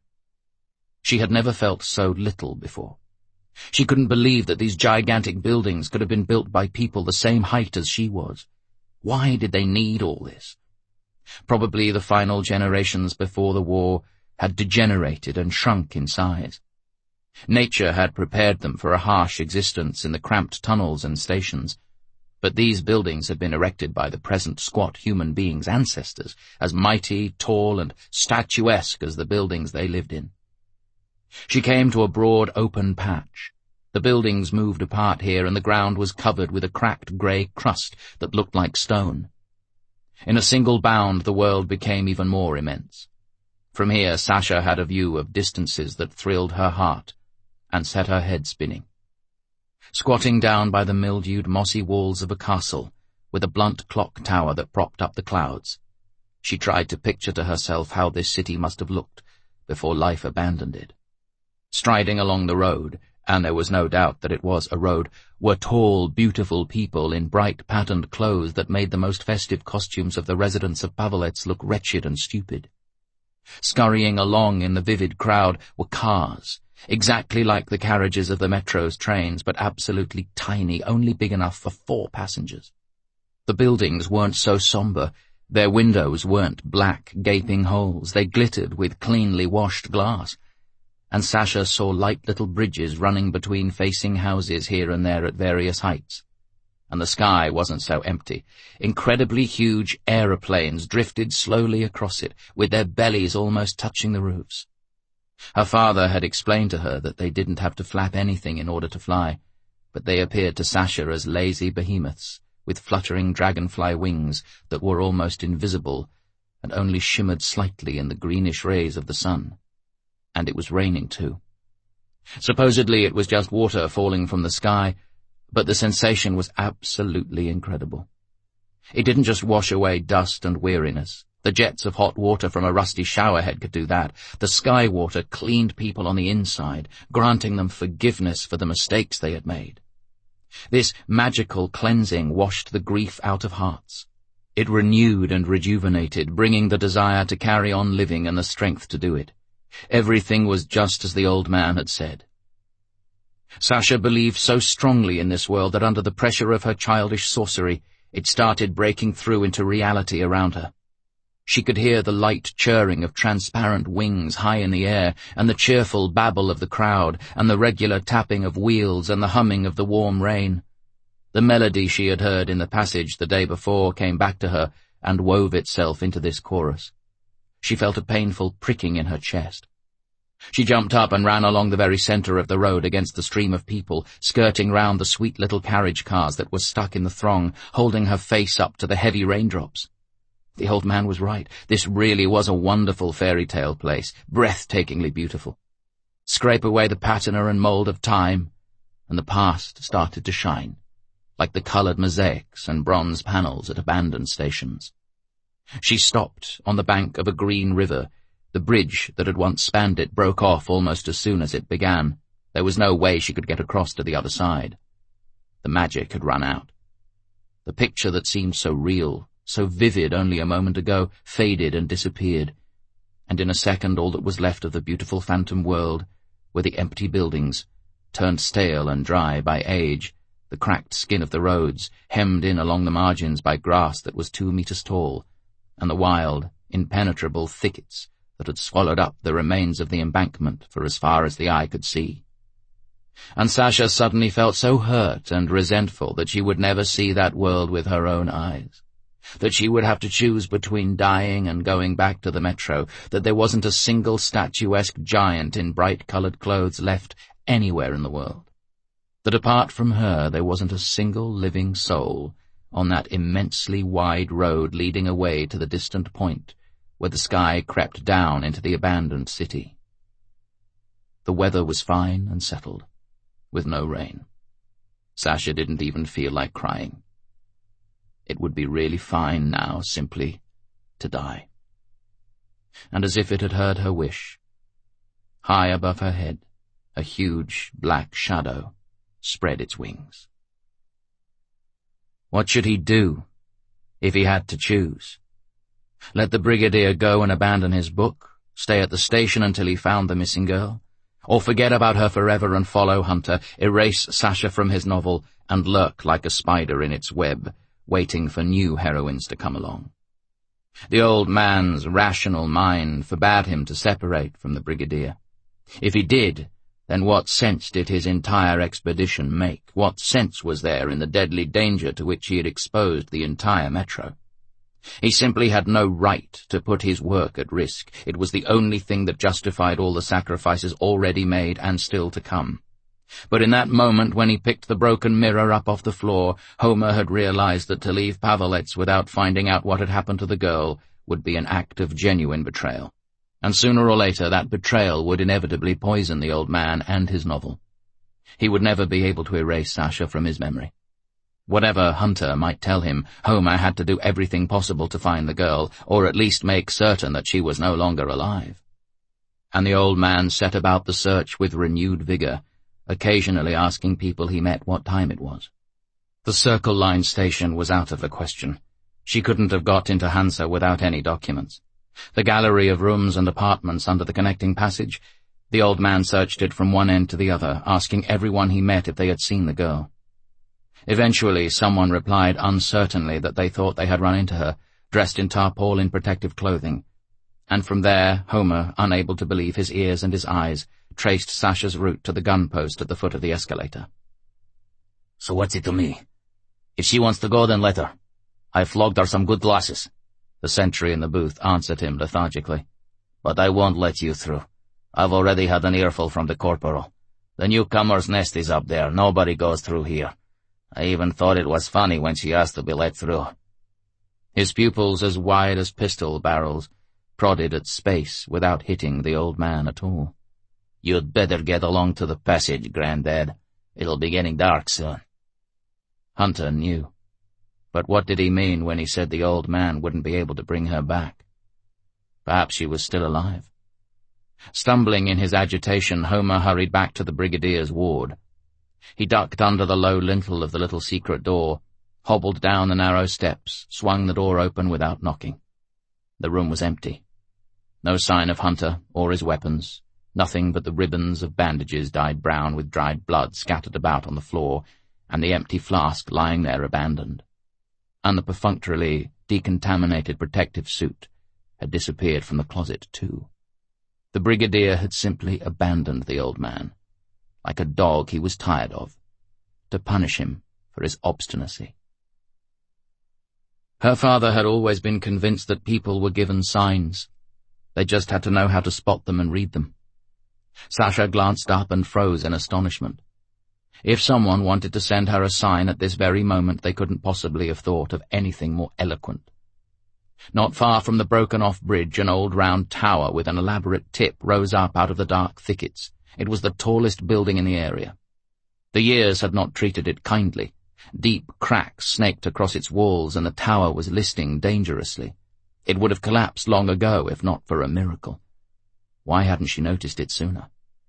She had never felt so little before. She couldn't believe that these gigantic buildings could have been built by people the same height as she was. Why did they need all this? Probably the final generations before the war had degenerated and shrunk in size. Nature had prepared them for a harsh existence in the cramped tunnels and stations, but these buildings had been erected by the present squat human beings' ancestors, as mighty, tall, and statuesque as the buildings they lived in. She came to a broad open patch. The buildings moved apart here, and the ground was covered with a cracked grey crust that looked like stone. In a single bound the world became even more immense. From here Sasha had a view of distances that thrilled her heart and set her head spinning. Squatting down by the mildewed, mossy walls of a castle, with a blunt clock tower that propped up the clouds, she tried to picture to herself how this city must have looked before life abandoned it. Striding along the road, and there was no doubt that it was a road, were tall, beautiful people in bright patterned clothes that made the most festive costumes of the residents of Pavelets look wretched and stupid. Scurrying along in the vivid crowd were cars, exactly like the carriages of the metro's trains, but absolutely tiny, only big enough for four passengers. The buildings weren't so somber. Their windows weren't black, gaping holes. They glittered with cleanly washed glass. And Sasha saw light little bridges running between facing houses here and there at various heights. And the sky wasn't so empty. Incredibly huge aeroplanes drifted slowly across it, with their bellies almost touching the roofs. Her father had explained to her that they didn't have to flap anything in order to fly, but they appeared to Sasha as lazy behemoths, with fluttering dragonfly wings that were almost invisible and only shimmered slightly in the greenish rays of the sun. And it was raining too. Supposedly it was just water falling from the sky, but the sensation was absolutely incredible. It didn't just wash away dust and weariness. The jets of hot water from a rusty showerhead could do that. The sky water cleaned people on the inside, granting them forgiveness for the mistakes they had made. This magical cleansing washed the grief out of hearts. It renewed and rejuvenated, bringing the desire to carry on living and the strength to do it. Everything was just as the old man had said. Sasha believed so strongly in this world that under the pressure of her childish sorcery, it started breaking through into reality around her. She could hear the light churring of transparent wings high in the air, and the cheerful babble of the crowd, and the regular tapping of wheels and the humming of the warm rain. The melody she had heard in the passage the day before came back to her and wove itself into this chorus. She felt a painful pricking in her chest. She jumped up and ran along the very centre of the road against the stream of people, skirting round the sweet little carriage cars that were stuck in the throng, holding her face up to the heavy raindrops. The old man was right. This really was a wonderful fairy tale place, breathtakingly beautiful. Scrape away the patina and mould of time, and the past started to shine, like the coloured mosaics and bronze panels at abandoned stations. She stopped on the bank of a green river. The bridge that had once spanned it broke off almost as soon as it began. There was no way she could get across to the other side. The magic had run out. The picture that seemed so real, so vivid only a moment ago, faded and disappeared, and in a second all that was left of the beautiful phantom world were the empty buildings, turned stale and dry by age, the cracked skin of the roads, hemmed in along the margins by grass that was two meters tall, and the wild, impenetrable thickets that had swallowed up the remains of the embankment for as far as the eye could see. And Sasha suddenly felt so hurt and resentful that she would never see that world with her own eyes, that she would have to choose between dying and going back to the metro, that there wasn't a single statuesque giant in bright-coloured clothes left anywhere in the world, that apart from her there wasn't a single living soul on that immensely wide road leading away to the distant point where the sky crept down into the abandoned city. The weather was fine and settled, with no rain. Sasha didn't even feel like crying. It would be really fine now simply to die. And as if it had heard her wish, high above her head, a huge black shadow spread its wings. What should he do if he had to choose? Let the brigadier go and abandon his book, stay at the station until he found the missing girl, or forget about her forever and follow Hunter, erase Sasha from his novel, and lurk like a spider in its web, waiting for new heroines to come along. The old man's rational mind forbade him to separate from the brigadier. If he did, then what sense did his entire expedition make? What sense was there in the deadly danger to which he had exposed the entire metro? He simply had no right to put his work at risk. It was the only thing that justified all the sacrifices already made and still to come. But in that moment when he picked the broken mirror up off the floor, Homer had realized that to leave Pavelets without finding out what had happened to the girl would be an act of genuine betrayal. And sooner or later that betrayal would inevitably poison the old man and his novel. He would never be able to erase Sasha from his memory. Whatever Hunter might tell him, Homer had to do everything possible to find the girl, or at least make certain that she was no longer alive. And the old man set about the search with renewed vigor, occasionally asking people he met what time it was. The Circle Line station was out of the question. She couldn't have got into Hansa without any documents. The gallery of rooms and apartments under the connecting passage, the old man searched it from one end to the other, asking everyone he met if they had seen the girl. Eventually someone replied uncertainly that they thought they had run into her, dressed in tarpaulin protective clothing. And from there, Homer, unable to believe his ears and his eyes, traced Sasha's route to the gun post at the foot of the escalator. So what's it to me? If she wants to go, then let her. I flogged her some good glasses. The sentry in the booth answered him lethargically. But I won't let you through. I've already had an earful from the corporal. The newcomer's nest is up there. Nobody goes through here. I even thought it was funny when she asked to be let through. His pupils, as wide as pistol barrels, prodded at space without hitting the old man at all. You'd better get along to the passage, Granddad. It'll be getting dark soon. Hunter knew. But what did he mean when he said the old man wouldn't be able to bring her back? Perhaps she was still alive. Stumbling in his agitation, Homer hurried back to the brigadier's ward. He ducked under the low lintel of the little secret door, hobbled down the narrow steps, swung the door open without knocking. The room was empty. No sign of Hunter or his weapons, nothing but the ribbons of bandages dyed brown with dried blood scattered about on the floor, and the empty flask lying there abandoned. And the perfunctorily decontaminated protective suit had disappeared from the closet too. The brigadier had simply abandoned the old man, like a dog he was tired of, to punish him for his obstinacy. Her father had always been convinced that people were given signs. They just had to know how to spot them and read them. Sasha glanced up and froze in astonishment. If someone wanted to send her a sign at this very moment, they couldn't possibly have thought of anything more eloquent. Not far from the broken-off bridge, an old round tower with an elaborate tip rose up out of the dark thickets. It was the tallest building in the area. The years had not treated it kindly. Deep cracks snaked across its walls, and the tower was listing dangerously. It would have collapsed long ago if not for a miracle. Why hadn't she noticed it sooner?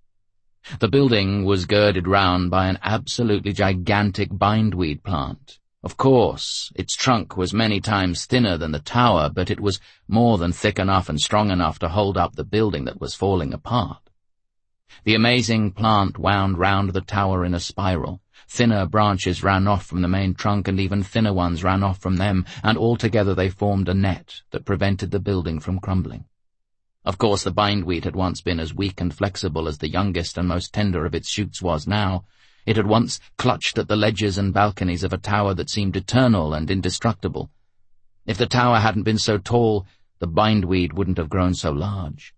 The building was girded round by an absolutely gigantic bindweed plant. Of course, its trunk was many times thinner than the tower, but it was more than thick enough and strong enough to hold up the building that was falling apart. The amazing plant wound round the tower in a spiral. Thinner branches ran off from the main trunk, and even thinner ones ran off from them, and altogether they formed a net that prevented the building from crumbling. Of course, the bindweed had once been as weak and flexible as the youngest and most tender of its shoots was now. It had once clutched at the ledges and balconies of a tower that seemed eternal and indestructible. If the tower hadn't been so tall, the bindweed wouldn't have grown so large.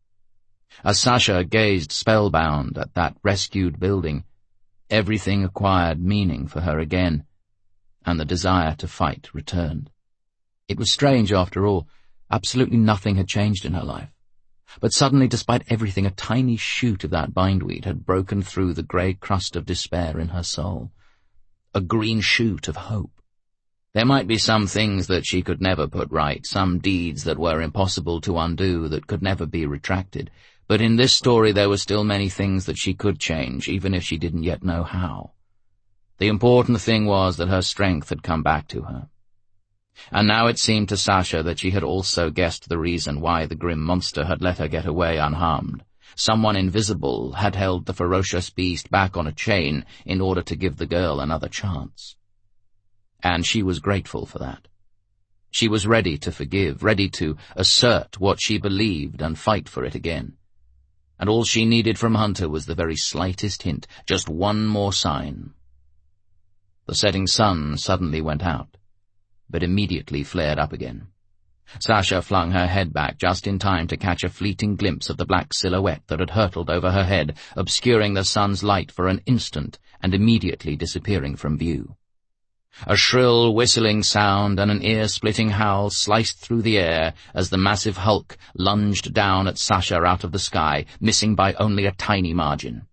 As Sasha gazed spellbound at that rescued building, everything acquired meaning for her again, and the desire to fight returned. It was strange, after all. Absolutely nothing had changed in her life. But suddenly, despite everything, a tiny shoot of that bindweed had broken through the grey crust of despair in her soul. A green shoot of hope. There might be some things that she could never put right, some deeds that were impossible to undo, that could never be retracted, but in this story there were still many things that she could change, even if she didn't yet know how. The important thing was that her strength had come back to her. And now it seemed to Sasha that she had also guessed the reason why the grim monster had let her get away unharmed. Someone invisible had held the ferocious beast back on a chain in order to give the girl another chance. And she was grateful for that. She was ready to forgive, ready to assert what she believed and fight for it again. And all she needed from Hunter was the very slightest hint, just one more sign. The setting sun suddenly went out, but immediately flared up again. Sasha flung her head back just in time to catch a fleeting glimpse of the black silhouette that had hurtled over her head, obscuring the sun's light for an instant and immediately disappearing from view. A shrill whistling sound and an ear-splitting howl sliced through the air as the massive hulk lunged down at Sasha out of the sky, missing by only a tiny margin.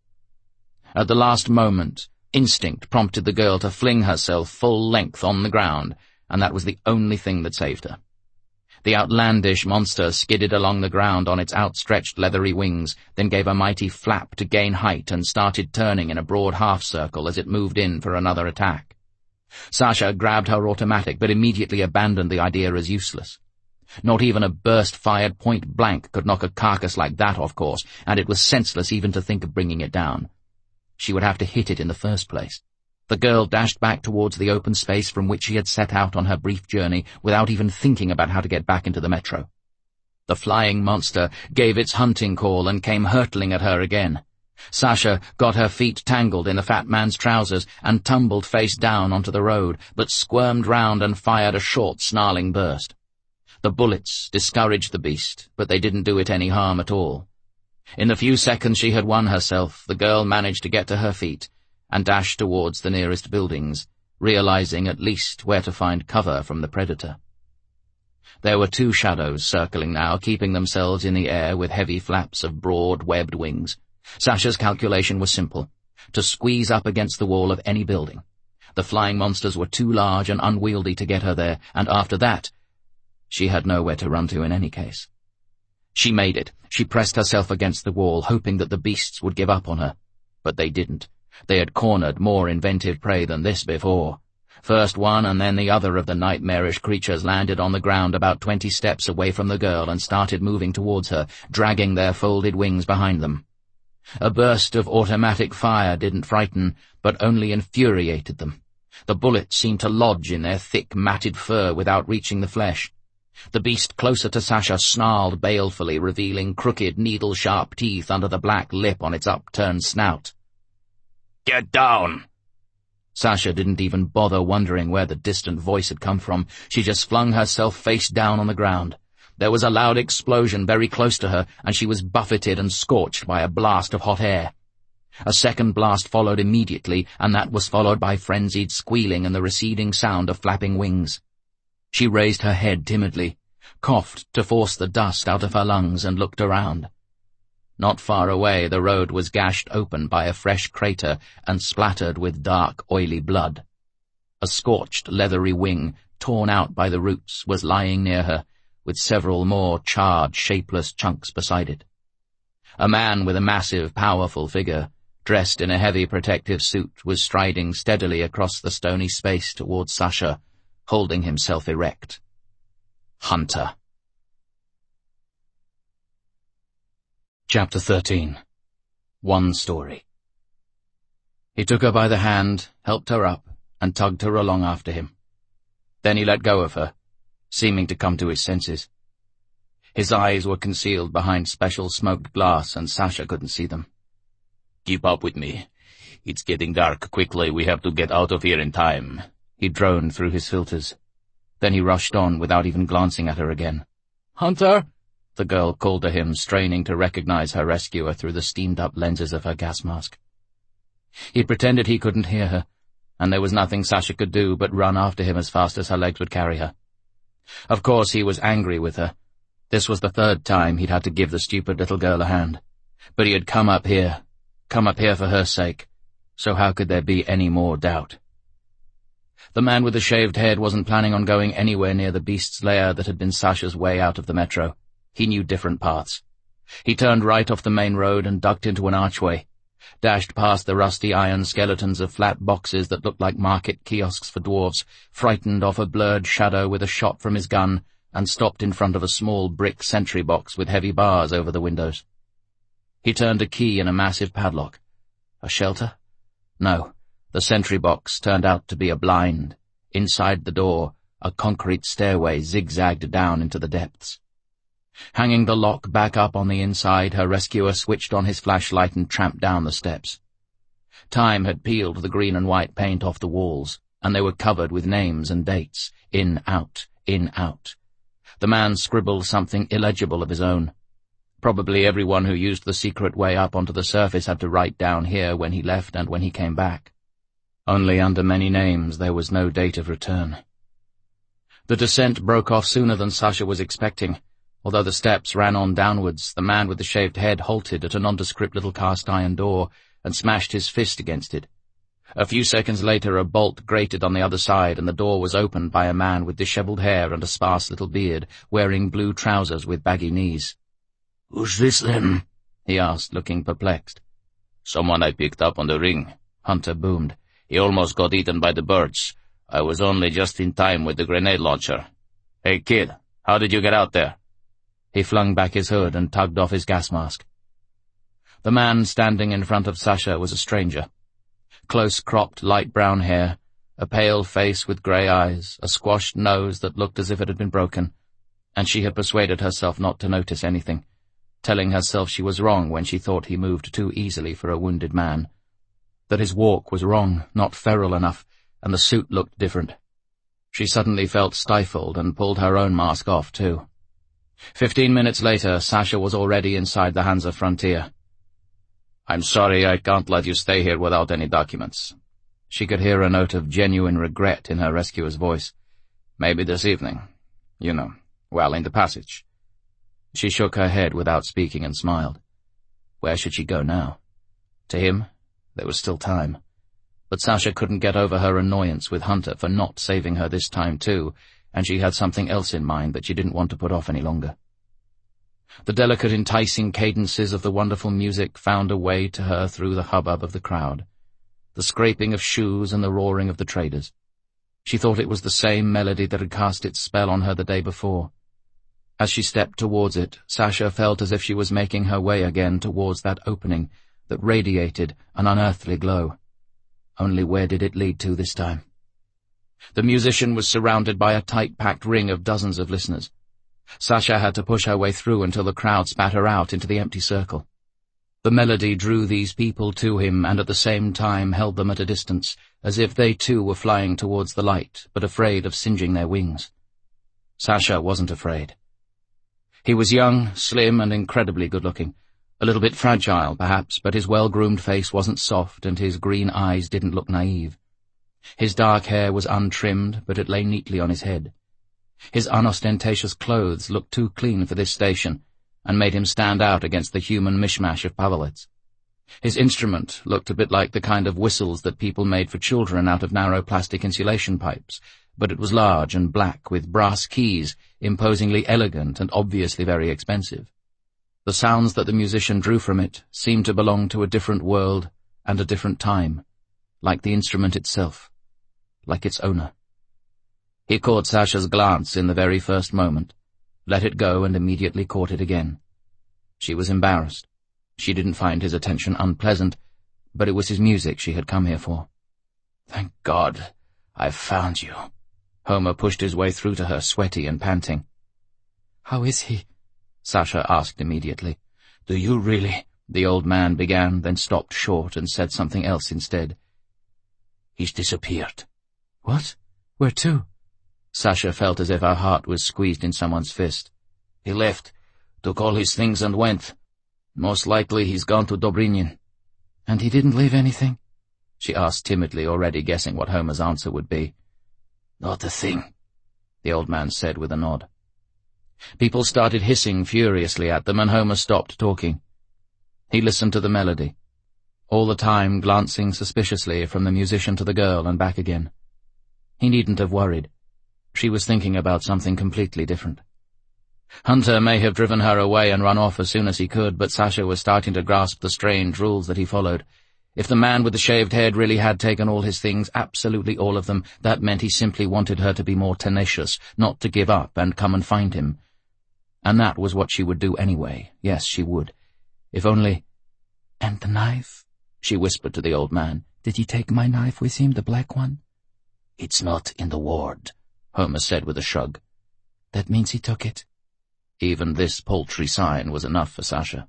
At the last moment, instinct prompted the girl to fling herself full length on the ground, and that was the only thing that saved her. The outlandish monster skidded along the ground on its outstretched leathery wings, then gave a mighty flap to gain height and started turning in a broad half-circle as it moved in for another attack. Sasha grabbed her automatic, but immediately abandoned the idea as useless. Not even a burst fired point blank could knock a carcass like that off course, and it was senseless even to think of bringing it down. She would have to hit it in the first place. The girl dashed back towards the open space from which she had set out on her brief journey without even thinking about how to get back into the metro. The flying monster gave its hunting call and came hurtling at her again. Sasha got her feet tangled in the fat man's trousers and tumbled face down onto the road, but squirmed round and fired a short, snarling burst. The bullets discouraged the beast, but they didn't do it any harm at all. In the few seconds she had won herself, the girl managed to get to her feet and dashed towards the nearest buildings, realizing at least where to find cover from the predator. There were two shadows circling now, keeping themselves in the air with heavy flaps of broad, webbed wings. Sasha's calculation was simple: to squeeze up against the wall of any building. The flying monsters were too large and unwieldy to get her there, and after that, she had nowhere to run to in any case. She made it. She pressed herself against the wall, hoping that the beasts would give up on her. But they didn't. They had cornered more inventive prey than this before. First one and then the other of the nightmarish creatures landed on the ground about twenty steps away from the girl and started moving towards her, dragging their folded wings behind them. A burst of automatic fire didn't frighten, but only infuriated them. The bullets seemed to lodge in their thick, matted fur without reaching the flesh. The beast closer to Sasha snarled balefully, revealing crooked, needle-sharp teeth under the black lip on its upturned snout. "Get down!" Sasha didn't even bother wondering where the distant voice had come from. She just flung herself face down on the ground. There was a loud explosion very close to her, and she was buffeted and scorched by a blast of hot air. A second blast followed immediately, and that was followed by frenzied squealing and the receding sound of flapping wings. She raised her head timidly, coughed to force the dust out of her lungs, and looked around. Not far away, the road was gashed open by a fresh crater and splattered with dark, oily blood. A scorched, leathery wing, torn out by the roots, was lying near her, with several more charred, shapeless chunks beside it. A man with a massive, powerful figure, dressed in a heavy protective suit, was striding steadily across the stony space towards Sasha, holding himself erect. Hunter. Chapter thirteen. One story. He took her by the hand, helped her up, and tugged her along after him. Then he let go of her, seeming to come to his senses. His eyes were concealed behind special smoked glass, and Sasha couldn't see them. "Keep up with me. It's getting dark quickly. We have to get out of here in time," he droned through his filters. Then he rushed on without even glancing at her again. "Hunter!" the girl called to him, straining to recognize her rescuer through the steamed-up lenses of her gas mask. He pretended he couldn't hear her, and there was nothing Sasha could do but run after him as fast as her legs would carry her. Of course he was angry with her. This was the third time he'd had to give the stupid little girl a hand. But he had come up here, come up here for her sake, so how could there be any more doubt? The man with the shaved head wasn't planning on going anywhere near the beast's lair that had been Sasha's way out of the metro. He knew different paths. He turned right off the main road and ducked into an archway, dashed past the rusty iron skeletons of flat boxes that looked like market kiosks for dwarves, frightened off a blurred shadow with a shot from his gun, and stopped in front of a small brick sentry box with heavy bars over the windows. He turned a key in a massive padlock. A shelter? No, the sentry box turned out to be a blind. Inside the door, a concrete stairway zigzagged down into the depths. Hanging the lock back up on the inside, her rescuer switched on his flashlight and tramped down the steps. Time had peeled the green and white paint off the walls, and they were covered with names and dates. In, out, in, out. The man scribbled something illegible of his own. Probably everyone who used the secret way up onto the surface had to write down here when he left and when he came back. Only under many names there was no date of return. The descent broke off sooner than Sasha was expecting. Although the steps ran on downwards, the man with the shaved head halted at a nondescript little cast-iron door and smashed his fist against it. A few seconds later a bolt grated on the other side and the door was opened by a man with dishevelled hair and a sparse little beard, wearing blue trousers with baggy knees. "Who's this, then?" he asked, looking perplexed. "Someone I picked up on the ring," Hunter boomed. "He almost got eaten by the birds. I was only just in time with the grenade launcher. Hey, kid, how did you get out there?" He flung back his hood and tugged off his gas mask. The man standing in front of Sasha was a stranger. Close-cropped light brown hair, a pale face with grey eyes, a squashed nose that looked as if it had been broken, and she had persuaded herself not to notice anything, telling herself she was wrong when she thought he moved too easily for a wounded man, that his walk was wrong, not feral enough, and the suit looked different. She suddenly felt stifled and pulled her own mask off, too. Fifteen minutes later, Sasha was already inside the Hansa frontier. "I'm sorry I can't let you stay here without any documents." She could hear a note of genuine regret in her rescuer's voice. "Maybe this evening. You know, well, in the passage." She shook her head without speaking and smiled. Where should she go now? To him? There was still time. But Sasha couldn't get over her annoyance with Hunter for not saving her this time too, and she had something else in mind that she didn't want to put off any longer. The delicate, enticing cadences of the wonderful music found a way to her through the hubbub of the crowd, the scraping of shoes and the roaring of the traders. She thought it was the same melody that had cast its spell on her the day before. As she stepped towards it, Sasha felt as if she was making her way again towards that opening that radiated an unearthly glow. Only where did it lead to this time? The musician was surrounded by a tight-packed ring of dozens of listeners. Sasha had to push her way through until the crowd spat her out into the empty circle. The melody drew these people to him and at the same time held them at a distance, as if they too were flying towards the light, but afraid of singeing their wings. Sasha wasn't afraid. He was young, slim, and incredibly good-looking. A little bit fragile, perhaps, but his well-groomed face wasn't soft and his green eyes didn't look naive. His dark hair was untrimmed, but it lay neatly on his head. His unostentatious clothes looked too clean for this station, and made him stand out against the human mishmash of Pavelets. His instrument looked a bit like the kind of whistles that people made for children out of narrow plastic insulation pipes, but it was large and black with brass keys imposingly elegant and obviously very expensive. The sounds that the musician drew from it seemed to belong to a different world and a different time, like the instrument itself, like its owner. He caught Sasha's glance in the very first moment, let it go and immediately caught it again. She was embarrassed. She didn't find his attention unpleasant, but it was his music she had come here for. "Thank God, I've found you." Homer pushed his way through to her, sweaty and panting. "How is he?" Sasha asked immediately. "Do you really?" The old man began, then stopped short and said something else instead. "He's disappeared." "What? Where to?" Sasha felt as if her heart was squeezed in someone's fist. "He left, took all his things and went. Most likely he's gone to Dobrynin." "And he didn't leave anything?" she asked timidly, already guessing what Homer's answer would be. "Not a thing," the old man said with a nod. People started hissing furiously at them, and Homer stopped talking. He listened to the melody, all the time glancing suspiciously from the musician to the girl and back again. He needn't have worried. She was thinking about something completely different. Hunter may have driven her away and run off as soon as he could, but Sasha was starting to grasp the strange rules that he followed. If the man with the shaved head really had taken all his things, absolutely all of them, that meant he simply wanted her to be more tenacious, not to give up and come and find him. And that was what she would do anyway. Yes, she would. If only— "And the knife?" she whispered to the old man. "Did he take my knife with him, the black one?" "It's not in the ward," Homer said with a shrug. "That means he took it." Even this paltry sign was enough for Sasha.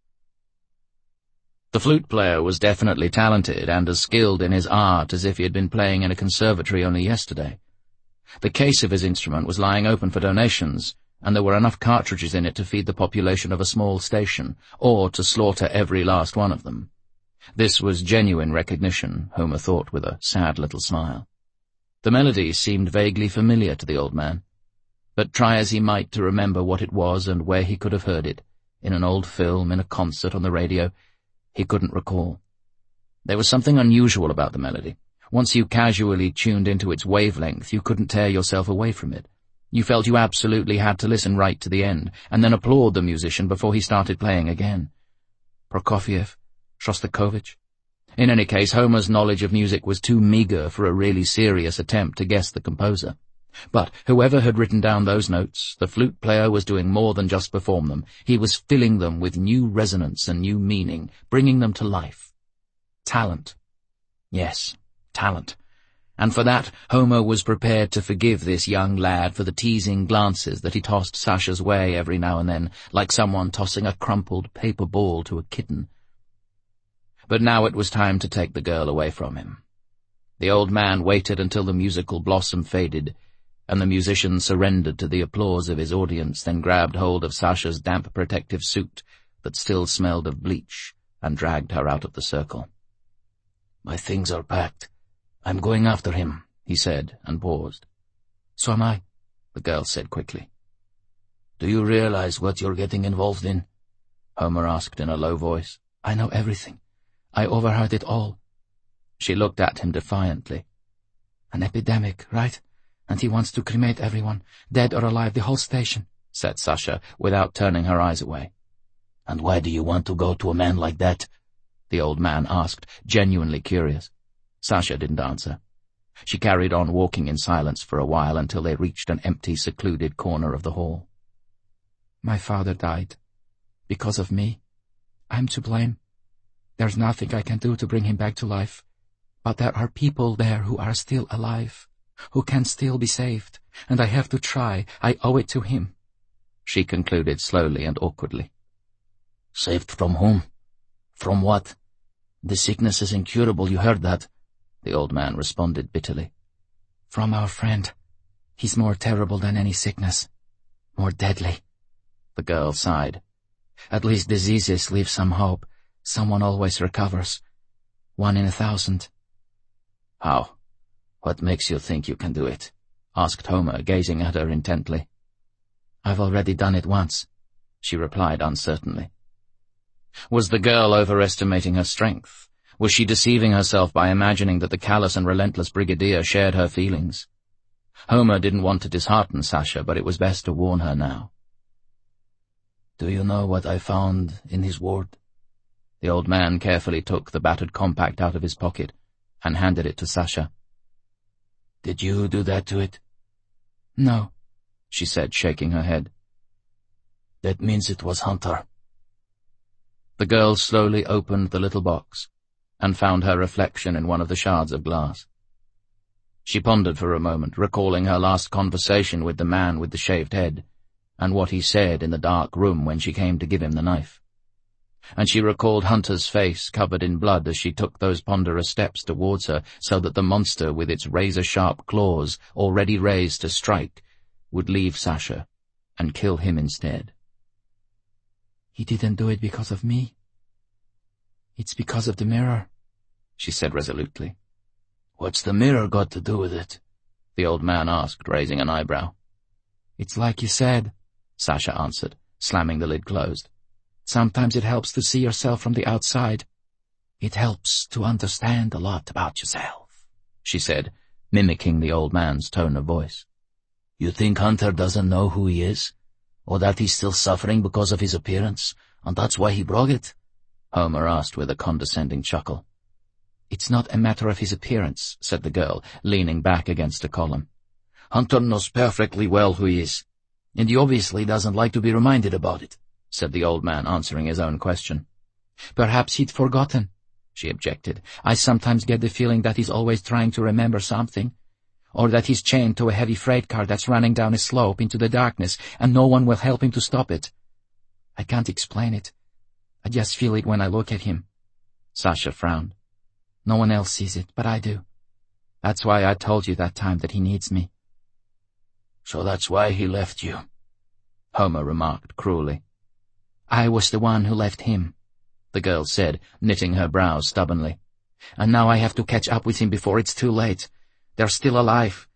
The flute player was definitely talented and as skilled in his art as if he had been playing in a conservatory only yesterday. The case of his instrument was lying open for donations, and there were enough cartridges in it to feed the population of a small station, or to slaughter every last one of them. This was genuine recognition, Homer thought with a sad little smile. The melody seemed vaguely familiar to the old man, but try as he might to remember what it was and where he could have heard it, in an old film, in a concert, on the radio, he couldn't recall. There was something unusual about the melody. Once you casually tuned into its wavelength, you couldn't tear yourself away from it. You felt you absolutely had to listen right to the end, and then applaud the musician before he started playing again. Prokofiev? Shostakovich? In any case, Homer's knowledge of music was too meager for a really serious attempt to guess the composer. But whoever had written down those notes, the flute player was doing more than just perform them. He was filling them with new resonance and new meaning, bringing them to life. Talent. Yes, talent. And for that, Homer was prepared to forgive this young lad for the teasing glances that he tossed Sasha's way every now and then, like someone tossing a crumpled paper ball to a kitten. But now it was time to take the girl away from him. The old man waited until the musical blossom faded, and the musician surrendered to the applause of his audience, then grabbed hold of Sasha's damp protective suit that still smelled of bleach and dragged her out of the circle. "My things are packed. I'm going after him," he said, and paused. "So am I," the girl said quickly. "Do you realize what you're getting involved in?" Homer asked in a low voice. "I know everything. I overheard it all." She looked at him defiantly. "An epidemic, right? And he wants to cremate everyone, dead or alive, the whole station," said Sasha, without turning her eyes away. "And why do you want to go to a man like that?" the old man asked, genuinely curious. Sasha didn't answer. She carried on walking in silence for a while until they reached an empty, secluded corner of the hall. "My father died. Because of me. I'm to blame. There's nothing I can do to bring him back to life. But there are people there who are still alive, who can still be saved, and I have to try. I owe it to him," she concluded slowly and awkwardly. "Saved from whom? From what? The sickness is incurable, you heard that," the old man responded bitterly. "From our friend. He's more terrible than any sickness. More deadly." The girl sighed. "At least diseases leave some hope. Someone always recovers. One in a thousand." "How? What makes you think you can do it?" asked Homer, gazing at her intently. "I've already done it once," she replied uncertainly. Was the girl overestimating her strength? Was she deceiving herself by imagining that the callous and relentless brigadier shared her feelings? Homer didn't want to dishearten Sasha, but it was best to warn her now. "Do you know what I found in his ward?" The old man carefully took the battered compact out of his pocket and handed it to Sasha. "Did you do that to it?" "No," she said, shaking her head. "That means it was Hunter." The girl slowly opened the little box and found her reflection in one of the shards of glass. She pondered for a moment, recalling her last conversation with the man with the shaved head, and what he said in the dark room when she came to give him the knife. And she recalled Hunter's face covered in blood as she took those ponderous steps towards her, so that the monster with its razor-sharp claws, already raised to strike, would leave Sasha and kill him instead. "He didn't do it because of me. It's because of the mirror," she said resolutely. "What's the mirror got to do with it?" the old man asked, raising an eyebrow. "It's like you said," Sasha answered, slamming the lid closed. "Sometimes it helps to see yourself from the outside. It helps to understand a lot about yourself," she said, mimicking the old man's tone of voice. "You think Hunter doesn't know who he is? Or that he's still suffering because of his appearance, and that's why he brought it?" Homer asked with a condescending chuckle. "It's not a matter of his appearance," said the girl, leaning back against a column. "Hunter knows perfectly well who he is, and he obviously doesn't like to be reminded about it," said the old man, answering his own question. "Perhaps he'd forgotten," she objected. "I sometimes get the feeling that he's always trying to remember something, or that he's chained to a heavy freight car that's running down a slope into the darkness, and no one will help him to stop it. I can't explain it. I just feel it when I look at him." Sasha frowned. "No one else sees it, but I do. That's why I told you that time that he needs me." "So that's why he left you," Homer remarked cruelly. "I was the one who left him," the girl said, knitting her brows stubbornly. "And now I have to catch up with him before it's too late. They're still alive,